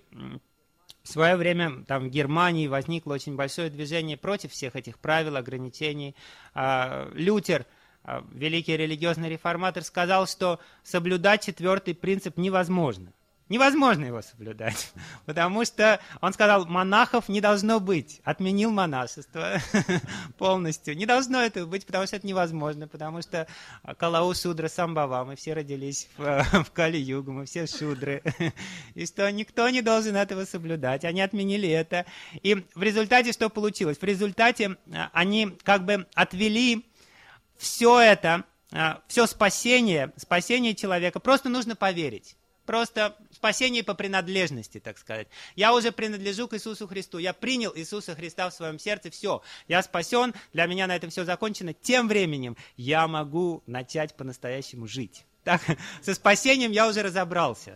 в свое время там в Германии возникло очень большое движение против всех этих правил, ограничений. А, Лютер, а, великий религиозный реформатор, сказал, что соблюдать четвертый принцип невозможно. Невозможно его соблюдать, потому что он сказал, монахов не должно быть, отменил монашество полностью. Не должно этого быть, потому что это невозможно, потому что Калау Шудра Самбава, мы все родились в, в Кали-югу, мы все шудры, и что никто не должен этого соблюдать. Они отменили это, и в результате что получилось? В результате они как бы отвели все это, все спасение, спасение человека, просто нужно поверить. Просто спасение по принадлежности, так сказать. Я уже принадлежу к Иисусу Христу. Я принял Иисуса Христа в своем сердце. Все, я спасен. Для меня на этом все закончено. Тем временем я могу начать по-настоящему жить. Так, со спасением я уже разобрался.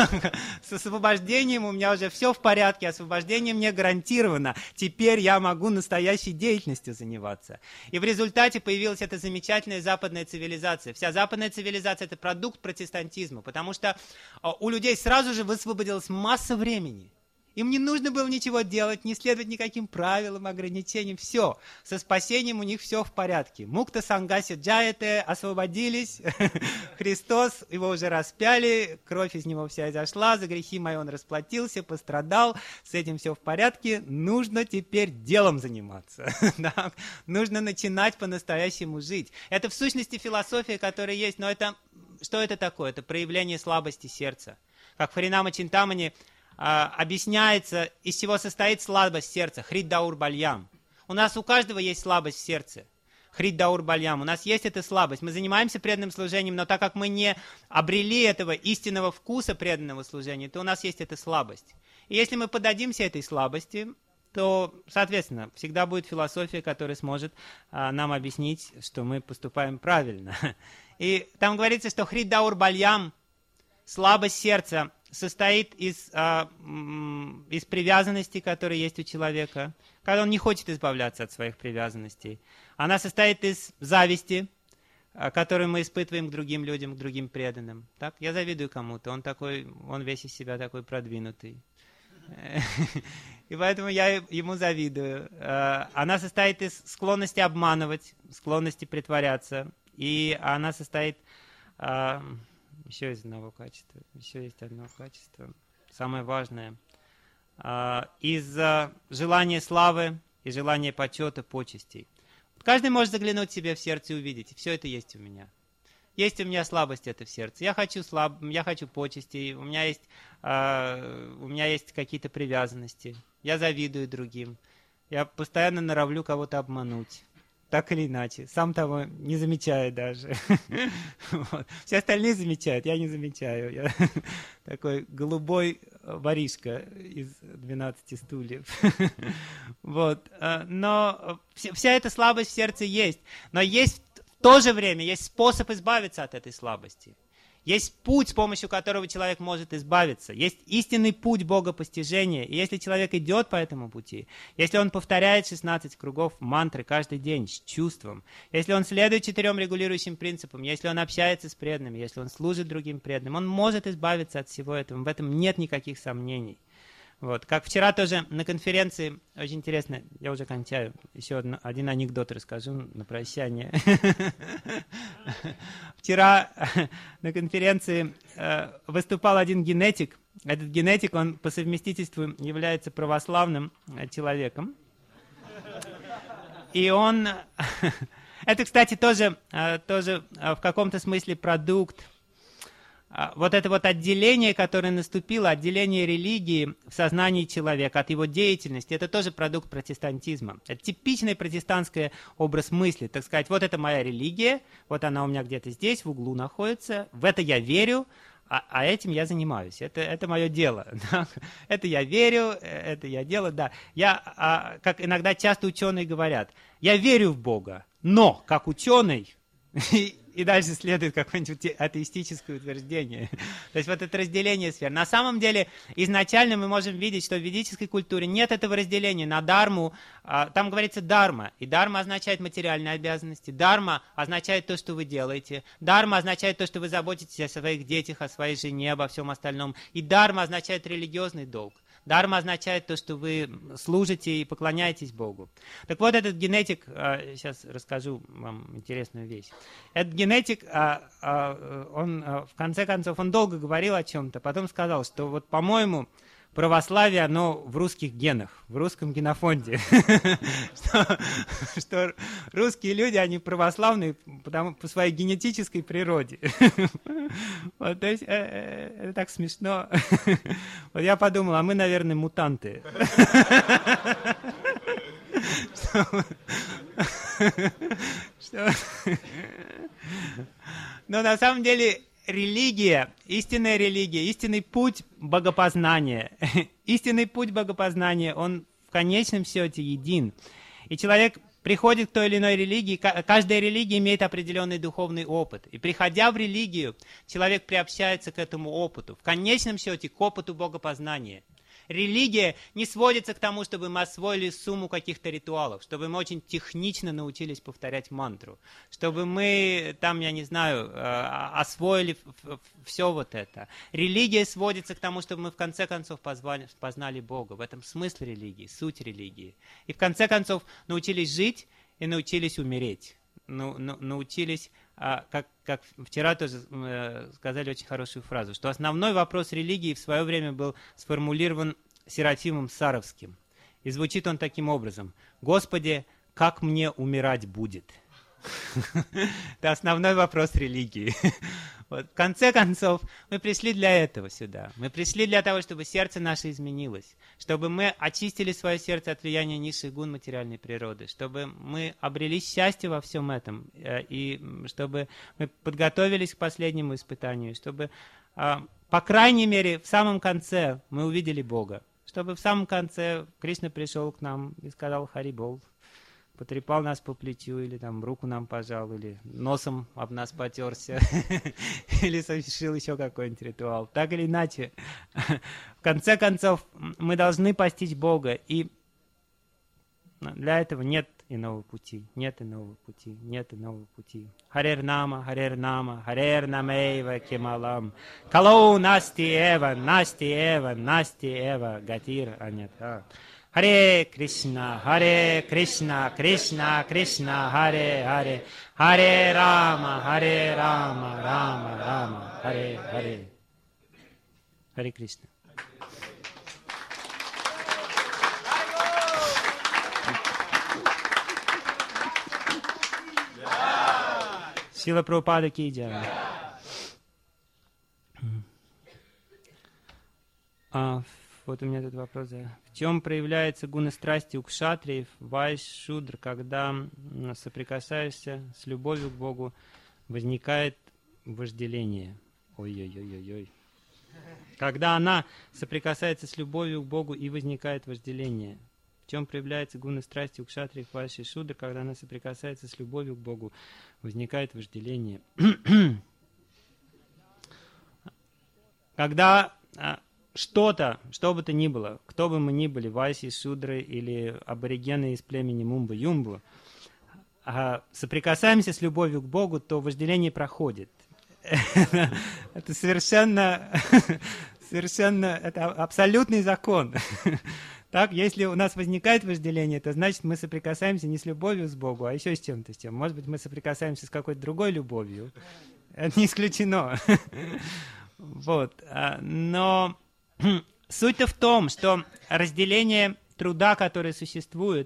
С освобождением у меня уже все в порядке. Освобождение мне гарантировано. Теперь я могу настоящей деятельностью заниматься. И в результате появилась эта замечательная западная цивилизация. Вся западная цивилизация – это продукт протестантизма, потому что у людей сразу же высвободилась масса времени. Им не нужно было ничего делать, не следовать никаким правилам, ограничениям. Все. Со спасением у них все в порядке. Мукта Сангаси Джаяте, освободились. Христос, его уже распяли, кровь из него вся изошла, за грехи мои он расплатился, пострадал. С этим все в порядке. Нужно теперь делом заниматься. Да? Нужно начинать по-настоящему жить. Это в сущности философия, которая есть, но это что это такое? Это проявление слабости сердца. Как в Харинама Чинтамани объясняется, из чего состоит слабость сердца. Хриддаур бальям. У нас у каждого есть слабость в сердце. Хриддаур бальям. У нас есть эта слабость. Мы занимаемся преданным служением, но так как мы не обрели этого истинного вкуса преданного служения, то у нас есть эта слабость. И если мы поддадимся этой слабости, то, соответственно, всегда будет философия, которая сможет а, нам объяснить, что мы поступаем правильно. И там говорится, что хриддаур бальям, слабость сердца, состоит из, а, из привязанностей, которые есть у человека, когда он не хочет избавляться от своих привязанностей. Она состоит из зависти, а, которую мы испытываем к другим людям, к другим преданным. Так? Я завидую кому-то, он такой, он весь из себя такой продвинутый. И поэтому я ему завидую. Она состоит из склонности обманывать, склонности притворяться. И она состоит... Еще есть одного качества. Еще есть одно качество. Самое важное. Из желания славы и желания почета, почестей. Каждый может заглянуть себе в сердце и увидеть. И все это есть у меня. Есть у меня слабость это в сердце. Я хочу слаб... я хочу почестей. У меня есть, э... у меня есть какие-то привязанности. Я завидую другим. Я постоянно норовлю кого-то обмануть. Так или иначе. Сам того не замечаю даже. Вот. Все остальные замечают, я не замечаю. Я такой голубой воришка из двенадцати стульев. Вот. Но вся эта слабость в сердце есть. Но есть в то же время есть способ избавиться от этой слабости. Есть путь, с помощью которого человек может избавиться. Есть истинный путь богопостижения. И если человек идет по этому пути, если он повторяет шестнадцать кругов мантры каждый день с чувством, если он следует четырем регулирующим принципам, если он общается с преданными, если он служит другим преданным, он может избавиться от всего этого. В этом нет никаких сомнений. Вот. Как вчера тоже на конференции, очень интересно, я уже кончаю, еще один, один анекдот расскажу на прощание. Вчера на конференции выступал один генетик. Этот генетик, он по совместительству является православным человеком. И он... Это, кстати, тоже, тоже в каком-то смысле продукт. Вот это вот отделение, которое наступило, отделение религии в сознании человека от его деятельности, это тоже продукт протестантизма. Это типичный протестантский образ мысли. Так сказать, вот это моя религия, вот она у меня где-то здесь, в углу находится, в это я верю, а, а этим я занимаюсь. Это, это мое дело. Да? Это я верю, это я делаю, да. Я, а, как иногда часто ученые говорят, я верю в Бога, но как ученый... И дальше следует какое-нибудь атеистическое утверждение. То есть вот это разделение сфер. На самом деле, изначально мы можем видеть, что в ведической культуре нет этого разделения на дарму. Там говорится дарма. И дарма означает материальные обязанности. Дарма означает то, что вы делаете. Дарма означает то, что вы заботитесь о своих детях, о своей жене, обо всем остальном. И дарма означает религиозный долг. Дарма означает то, что вы служите и поклоняетесь Богу. Так вот, этот генетик, сейчас расскажу вам интересную вещь. Этот генетик, он, в конце концов, он долго говорил о чем-то, потом сказал, что вот, по-моему, православие, оно в русских генах, в русском генофонде. что, что русские люди, они православные потому, по своей генетической природе. вот, то есть, э, э, это так смешно. вот я подумал, а мы, наверное, мутанты. Но на самом деле... Религия, истинная религия, истинный путь богопознания, истинный путь богопознания, он в конечном счете един. И человек приходит к той или иной религии, каждая религия имеет определенный духовный опыт. И приходя в религию, человек приобщается к этому опыту, в конечном счете к опыту богопознания. Религия не сводится к тому, чтобы мы освоили сумму каких-то ритуалов, чтобы мы очень технично научились повторять мантру, чтобы мы, там, я не знаю, освоили все вот это. Религия сводится к тому, чтобы мы в конце концов позвали, познали Бога. В этом смысл религии, суть религии. И в конце концов научились жить и научились умереть. Ну, ну, научились, а, как, как вчера тоже э, сказали очень хорошую фразу, что основной вопрос религии в свое время был сформулирован Серафимом Саровским. И звучит он таким образом: «Господи, как мне умирать будет?» Это основной вопрос религии. Вот. В конце концов, мы пришли для этого сюда. Мы пришли для того, чтобы сердце наше изменилось, чтобы мы очистили свое сердце от влияния низших гун материальной природы, чтобы мы обрели счастье во всем этом, и чтобы мы подготовились к последнему испытанию, чтобы, по крайней мере, в самом конце мы увидели Бога, чтобы в самом конце Кришна пришел к нам и сказал «Хари Бол», потрепал нас по плечу, или там руку нам пожал, или носом об нас потерся, или совершил еще какой-нибудь ритуал. Так или иначе, в конце концов, мы должны постичь Бога, и для этого нет иного пути, нет иного пути, нет иного пути. Харер нама, харер нама, харер намейва кемалам, калоу насти эва, насти эва, насти эва, гатир анята. Харе Кришна, Харе Кришна, Кришна, Кришна, Харе Харе, Харе Рама, Харе Рама, Рама, Рама, Харе Харе. Харе Кришна. Шрила Прабхупада ки джай. А, вот у меня тут вопрос. В чем проявляется гуна страсти у кшатриев, вайш, шудр, когда соприкасаешься с любовью к Богу, возникает вожделение? Ой-ой-ой-ой-ой. Когда она соприкасается с любовью к Богу и возникает вожделение. В чем проявляется гуна страсти у кшатриев, вайш и шудр, когда она соприкасается с любовью к Богу, возникает вожделение? когда а, что-то, что бы то ни было, кто бы мы ни были, вайси, шудры или аборигены из племени Мумбу-Юмбу, а, соприкасаемся с любовью к Богу, то вожделение проходит. Это совершенно, совершенно, это абсолютный закон. Так, если у нас возникает вожделение, то значит мы соприкасаемся не с любовью с Богом, а еще с чем-то, с чем. Может быть, мы соприкасаемся с какой-то другой любовью. Это не исключено. Вот. Но суть-то в том, что разделение труда, которое существует,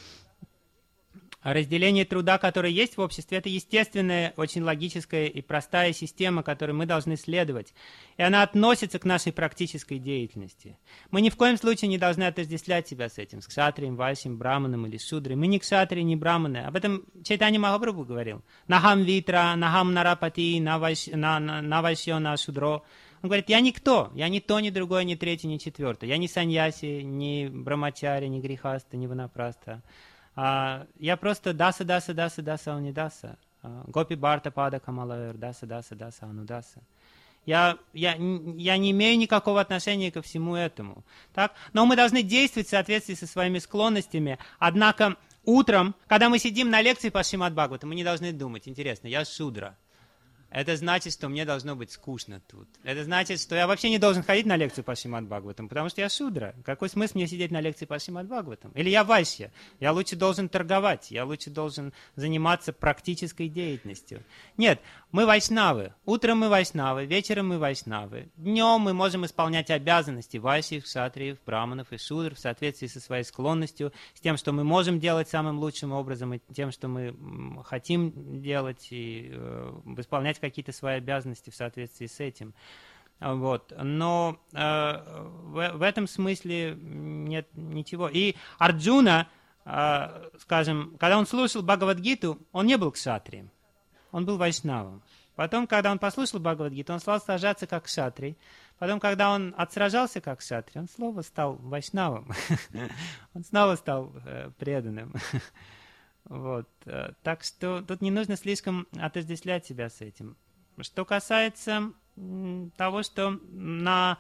разделение труда, которое есть в обществе, это естественная, очень логическая и простая система, которой мы должны следовать. И она относится к нашей практической деятельности. Мы ни в коем случае не должны отождествлять себя с этим, с кшатрием, вайсем, браманом или шудрой. Мы не кшатрии, не браманы. Об этом Чайтанья Махапрабху говорил. Нахам витра, нахам нарапати, навайшьо на шудро. Он говорит, я никто, я ни то, ни другое, ни третье, ни четвертое. Я не саньяси, ни брамачари, ни грехаста, ни ванапраста. Uh, я просто даса, даса, даса, даса, он не даса. Гопи барта пада камалаэр, даса, даса, даса, он удаса. Я, я, я не имею никакого отношения ко всему этому. Так? Но мы должны действовать в соответствии со своими склонностями. Однако утром, когда мы сидим на лекции по Шримад Бхагаватам, мы не должны думать, интересно, я шудра. Это значит, что мне должно быть скучно тут. Это значит, что я вообще не должен ходить на лекцию по Шримад Бхагаватам, потому что я шудра. Какой смысл мне сидеть на лекции по Шримад Бхагаватам? Или я вайшья. Я лучше должен торговать, я лучше должен заниматься практической деятельностью. Нет, мы вайшнавы. Утром мы вайшнавы, вечером мы вайшнавы. Днем мы можем исполнять обязанности вайшьев, кшатриев, браманов и шудр в соответствии со своей склонностью, с тем, что мы можем делать самым лучшим образом, и тем, что мы хотим делать, и э, исполнять какие-то свои обязанности в соответствии с этим. Вот. Но э, в, в этом смысле нет ничего. И Арджуна, э, скажем, когда он слушал Бхагавад-гиту, он не был кшатрием, он был вайшнавом. Потом, когда он послушал Бхагавад-гиту, он стал сражаться как кшатрий. Потом, когда он отсражался как кшатрий, он снова стал вайшнавом. Он снова стал э, преданным. Вот. Так что тут не нужно слишком отождествлять себя с этим. Что касается того, что на,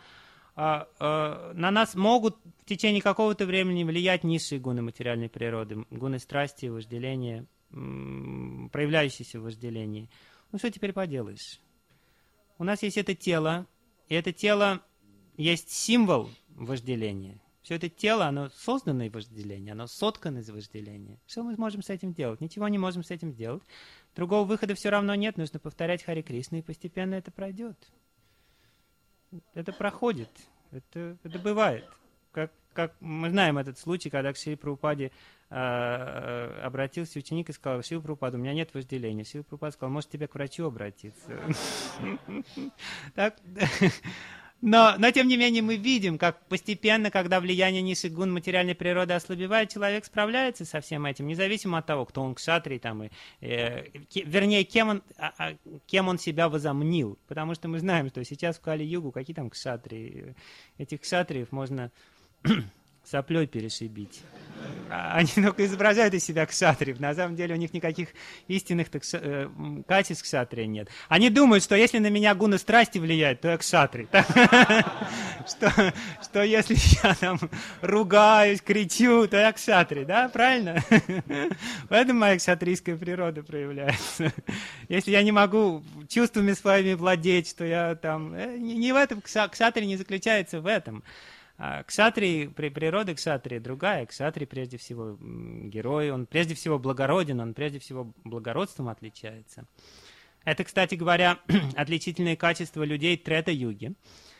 на нас могут в течение какого-то времени влиять низшие гуны материальной природы, гуны страсти, вожделения, проявляющиеся в вожделении. Ну что теперь поделаешь? У нас есть это тело, и это тело есть символ вожделения. Все это тело, оно создано из вожделения, оно соткано из вожделения. Что мы можем с этим делать? Ничего не можем с этим сделать. Другого выхода все равно нет, нужно повторять Харе Кришна, и постепенно это пройдет. Это проходит, это, это бывает. Как, как мы знаем этот случай, когда к Шри Прабхупаде э, обратился ученик и сказал: Шри Прабхупада, у меня нет вожделения. Шри Прабхупада сказал: может, тебе к врачу обратиться? Так... Но, но, тем не менее, мы видим, как постепенно, когда влияние низших гун материальной природы ослабевает, человек справляется со всем этим, независимо от того, кто он, кшатрий, там, и, э, ке, вернее, кем он, а, кем он себя возомнил. Потому что мы знаем, что сейчас в Кали-югу какие там кшатрии. Этих кшатриев можно соплей перешибить. Они только изображают из себя кшатриев. На самом деле у них никаких истинных так, э, качеств кшатрия нет. Они думают, что если на меня гуна страсти влияет, то я кшатрий. Что, что если я там ругаюсь, кричу, то я кшатрий, да? Правильно? В этом моя кшатрийская природа проявляется. Если я не могу чувствами своими владеть, что я там... Не в этом кшатрий не заключается в этом. Кшатрий, природа кшатрия другая. Кшатрий прежде всего герой, он прежде всего благороден, он прежде всего благородством отличается. Это, кстати говоря, отличительные качества людей Трета-юги.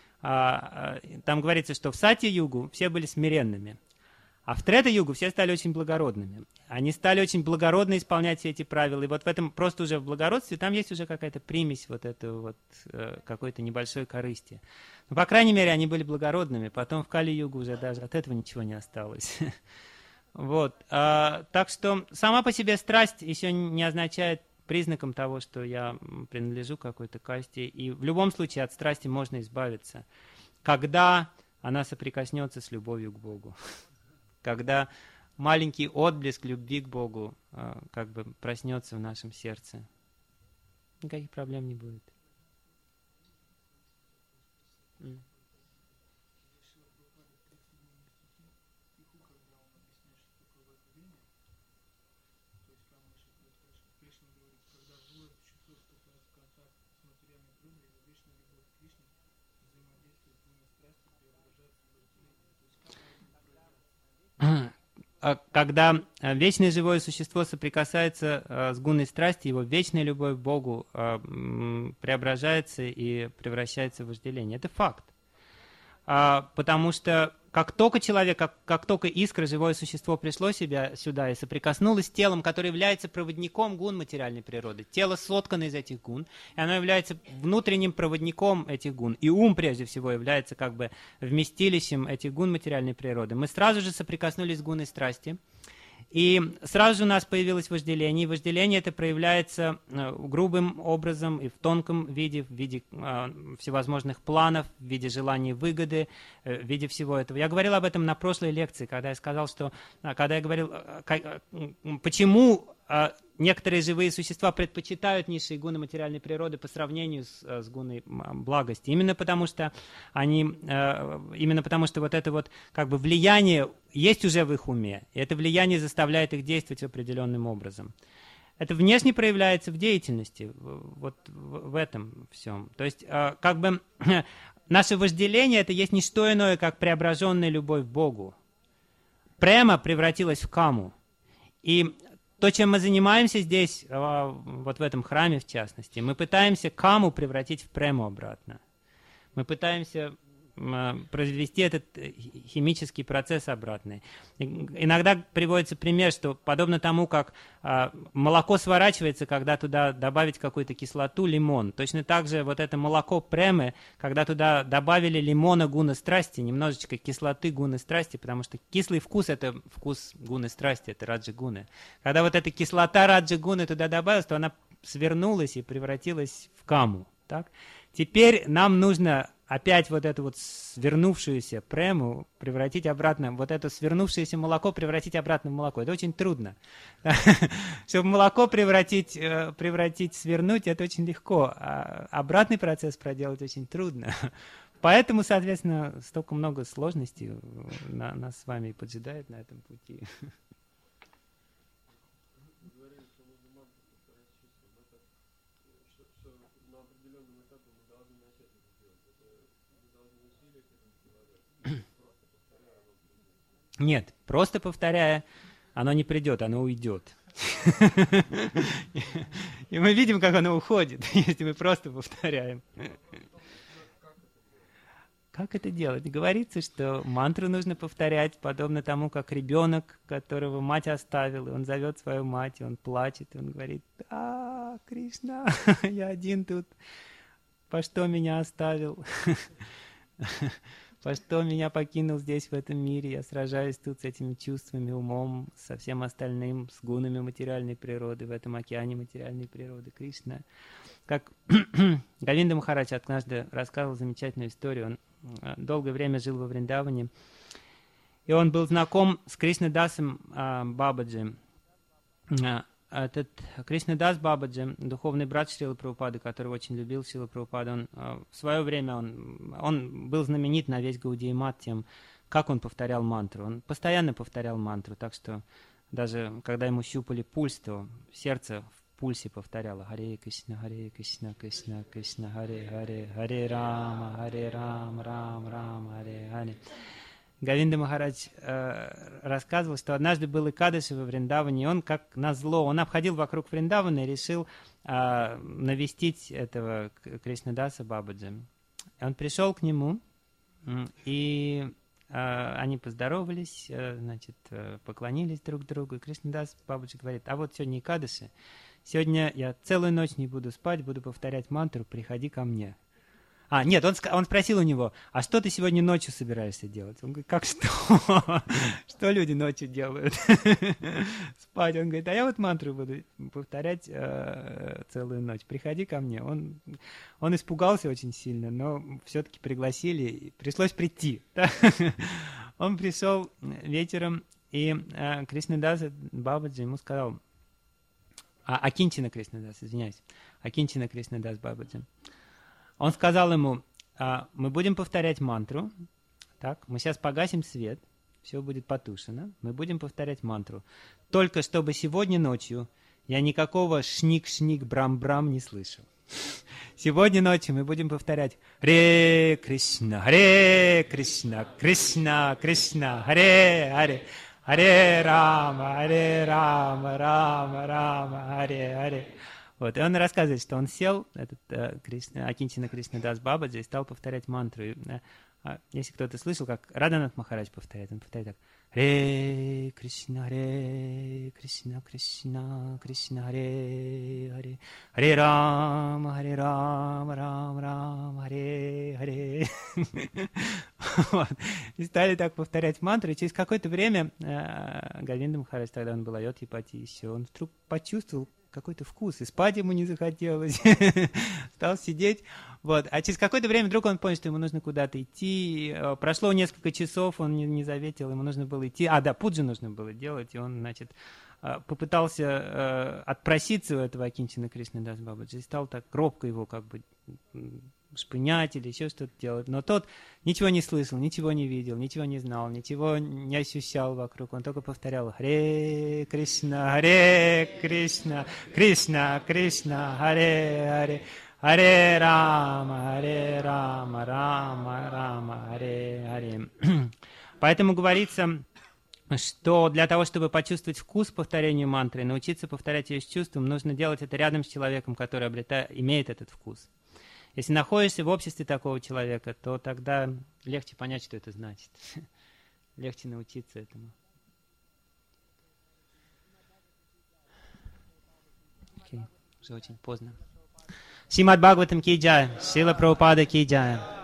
Там говорится, что в Сатья-югу все были смиренными, а в Трета-югу все стали очень благородными. Они стали очень благородно исполнять все эти правила. И вот в этом просто уже в благородстве там есть уже какая-то примесь вот этого вот какой-то небольшой корысти. Но, по крайней мере, они были благородными. Потом в Кали-югу уже даже от этого ничего не осталось. Вот. А, так что сама по себе страсть еще не означает признаком того, что я принадлежу к какой-то касте. И в любом случае от страсти можно избавиться, когда она соприкоснется с любовью к Богу. Когда маленький отблеск любви к Богу а, как бы проснется в нашем сердце. Никаких проблем не будет. Mm. Когда вечное живое существо соприкасается с гунной страсти, его вечная любовь к Богу преображается и превращается в вожделение. Это факт. Потому что как только человек, как, как только искра, живое существо пришло себя сюда и соприкоснулось с телом, которое является проводником гун материальной природы, тело соткано из этих гун, и оно является внутренним проводником этих гун, и ум, прежде всего, является как бы вместилищем этих гун материальной природы. Мы сразу же соприкоснулись с гунной страсти, и сразу же у нас появилось вожделение, и вожделение это проявляется э, грубым образом и в тонком виде, в виде э, всевозможных планов, в виде желаний выгоды, э, в виде всего этого. Я говорил об этом на прошлой лекции, когда я сказал, что, э, когда я говорил, э, э, почему э, некоторые живые существа предпочитают низшие гуны материальной природы по сравнению с, с гуной благости. Именно потому что они, э, именно потому что вот это вот как бы влияние есть уже в их уме, и это влияние заставляет их действовать определенным образом. Это внешне проявляется в деятельности, вот в, в этом всем. То есть э, как бы наше вожделение это есть не что иное, как преображенная любовь к Богу. Према превратилась в каму. И то, чем мы занимаемся здесь, вот в этом храме в частности, мы пытаемся каму превратить в прему обратно. Мы пытаемся произвести этот химический процесс обратный. Иногда приводится пример, что подобно тому, как молоко сворачивается, когда туда добавить какую-то кислоту, лимон. Точно так же вот это молоко премы, когда туда добавили лимона гуна страсти, немножечко кислоты гуны страсти, потому что кислый вкус – это вкус гуны страсти, это раджа гуны. Когда вот эта кислота раджа гуны туда добавилась, то она свернулась и превратилась в каму. Так? Теперь нам нужно опять вот эту вот свернувшуюся прему превратить обратно, вот это свернувшееся молоко превратить обратно в молоко. Это очень трудно. Чтобы молоко превратить, превратить, свернуть, это очень легко. А обратный процесс проделать очень трудно. Поэтому, соответственно, столько много сложностей нас с вами поджидает на этом пути. Нет, просто повторяя, оно не придет, оно уйдет. И мы видим, как оно уходит, если мы просто повторяем. Как это делать? Говорится, что мантру нужно повторять, подобно тому, как ребенок, которого мать оставила, он зовет свою мать, и он плачет, и он говорит: «А, Кришна, я один тут, по что меня оставил? По что меня покинул здесь, в этом мире? Я сражаюсь тут с этими чувствами, умом, со всем остальным, с гунами материальной природы, в этом океане материальной природы. Кришна». Как Говинда Махарадж однажды рассказывал замечательную историю. Он долгое время жил во Вриндаване, и он был знаком с Кришнадасом а, Бабаджи. А, этот Кришнадас Бабаджи, духовный брат Шрилы Прабхупады, который очень любил Шрилу Прабхупаду, он, а, в свое время он, он был знаменит на весь Гаудия Мат тем, как он повторял мантру. Он постоянно повторял мантру, так что даже когда ему щупали пульс, то сердце в пульсе повторяло: «Харе Кришна, Харе Кришна, Кришна Кришна, Харе Харе, Харе Рама, Харе Рам, Рам Рам, Харе Харе». Говинда Махарадж э, рассказывал, что однажды был Экадаши во Вриндаване, и он, как назло, он обходил вокруг Вриндавана и решил э, навестить этого Кришнадаса Бабаджи. Он пришел к нему, и э, они поздоровались, э, значит, э, поклонились друг другу, и Кришнадас Бабаджи говорит: «А вот сегодня Экадаши, сегодня я целую ночь не буду спать, буду повторять мантру, приходи ко мне». А, нет, он, он спросил у него: «А что ты сегодня ночью собираешься делать?» Он говорит: «Как что? Что люди ночью делают?» Спать. Он говорит: «А я вот мантру буду повторять э, целую ночь. Приходи ко мне». Он, он испугался очень сильно, но все-таки пригласили, и пришлось прийти. Он пришел вечером, и э, Кришнадас Бабаджи ему сказал, а, Акинчина Кришнадас, извиняюсь, Акинчина Кришнадас Бабаджи. Он сказал ему: а, мы будем повторять мантру. Так, мы сейчас погасим свет, все будет потушено. Мы будем повторять мантру. Только чтобы сегодня ночью я никакого шник-шник-брам-брам не слышал. Сегодня ночью мы будем повторять Харе Кришна, Харе Кришна, Кришна, Кришна, Харе Харе, Харе Рама, Харе Рама, Рама, Рама, Харе Харе. Вот, и он рассказывает, что он сел, этот э, Кришна, Акинчана Кришнадас Бабаджи, и стал повторять мантру. И, э, а, если кто-то слышал, как Радханат Махарадж повторяет, он повторяет так. Харе Кришна, Харе Кришна, Кришна, Кришна, Харе Харе, Харе Рама, Харе Рама, Рама, Рама, Харе Харе. Вот. И стали так повторять мантру, и через какое-то время э, Говинда Махарадж, тогда он был Айодхипати еще, он вдруг почувствовал какой-то вкус, и спать ему не захотелось, стал сидеть, вот, а через какое-то время вдруг он понял, что ему нужно куда-то идти, прошло несколько часов, он не, не заветил, ему нужно было идти, а, да, пуджи нужно было делать, и он, значит, попытался э, отпроситься у этого Акинчана Кришнадас Бабаджи, и стал так робко его как бы шпынять или еще что-то делать, но тот ничего не слышал, ничего не видел, ничего не знал, ничего не ощущал вокруг, он только повторял Харе Кришна, Харе Кришна, Кришна, Кришна, Харе Харе, Харе Рама, Харе Рама, Рама, Рама, Харе Харе. Поэтому говорится, что для того, чтобы почувствовать вкус повторению мантры, научиться повторять ее с чувством, нужно делать это рядом с человеком, который обретает, имеет этот вкус. Если находишься в обществе такого человека, то тогда легче понять, что это значит. Легче научиться этому. Окей, уже очень поздно. Шримад Бхагаватам ки джай, Шрила Прабхупада ки джай.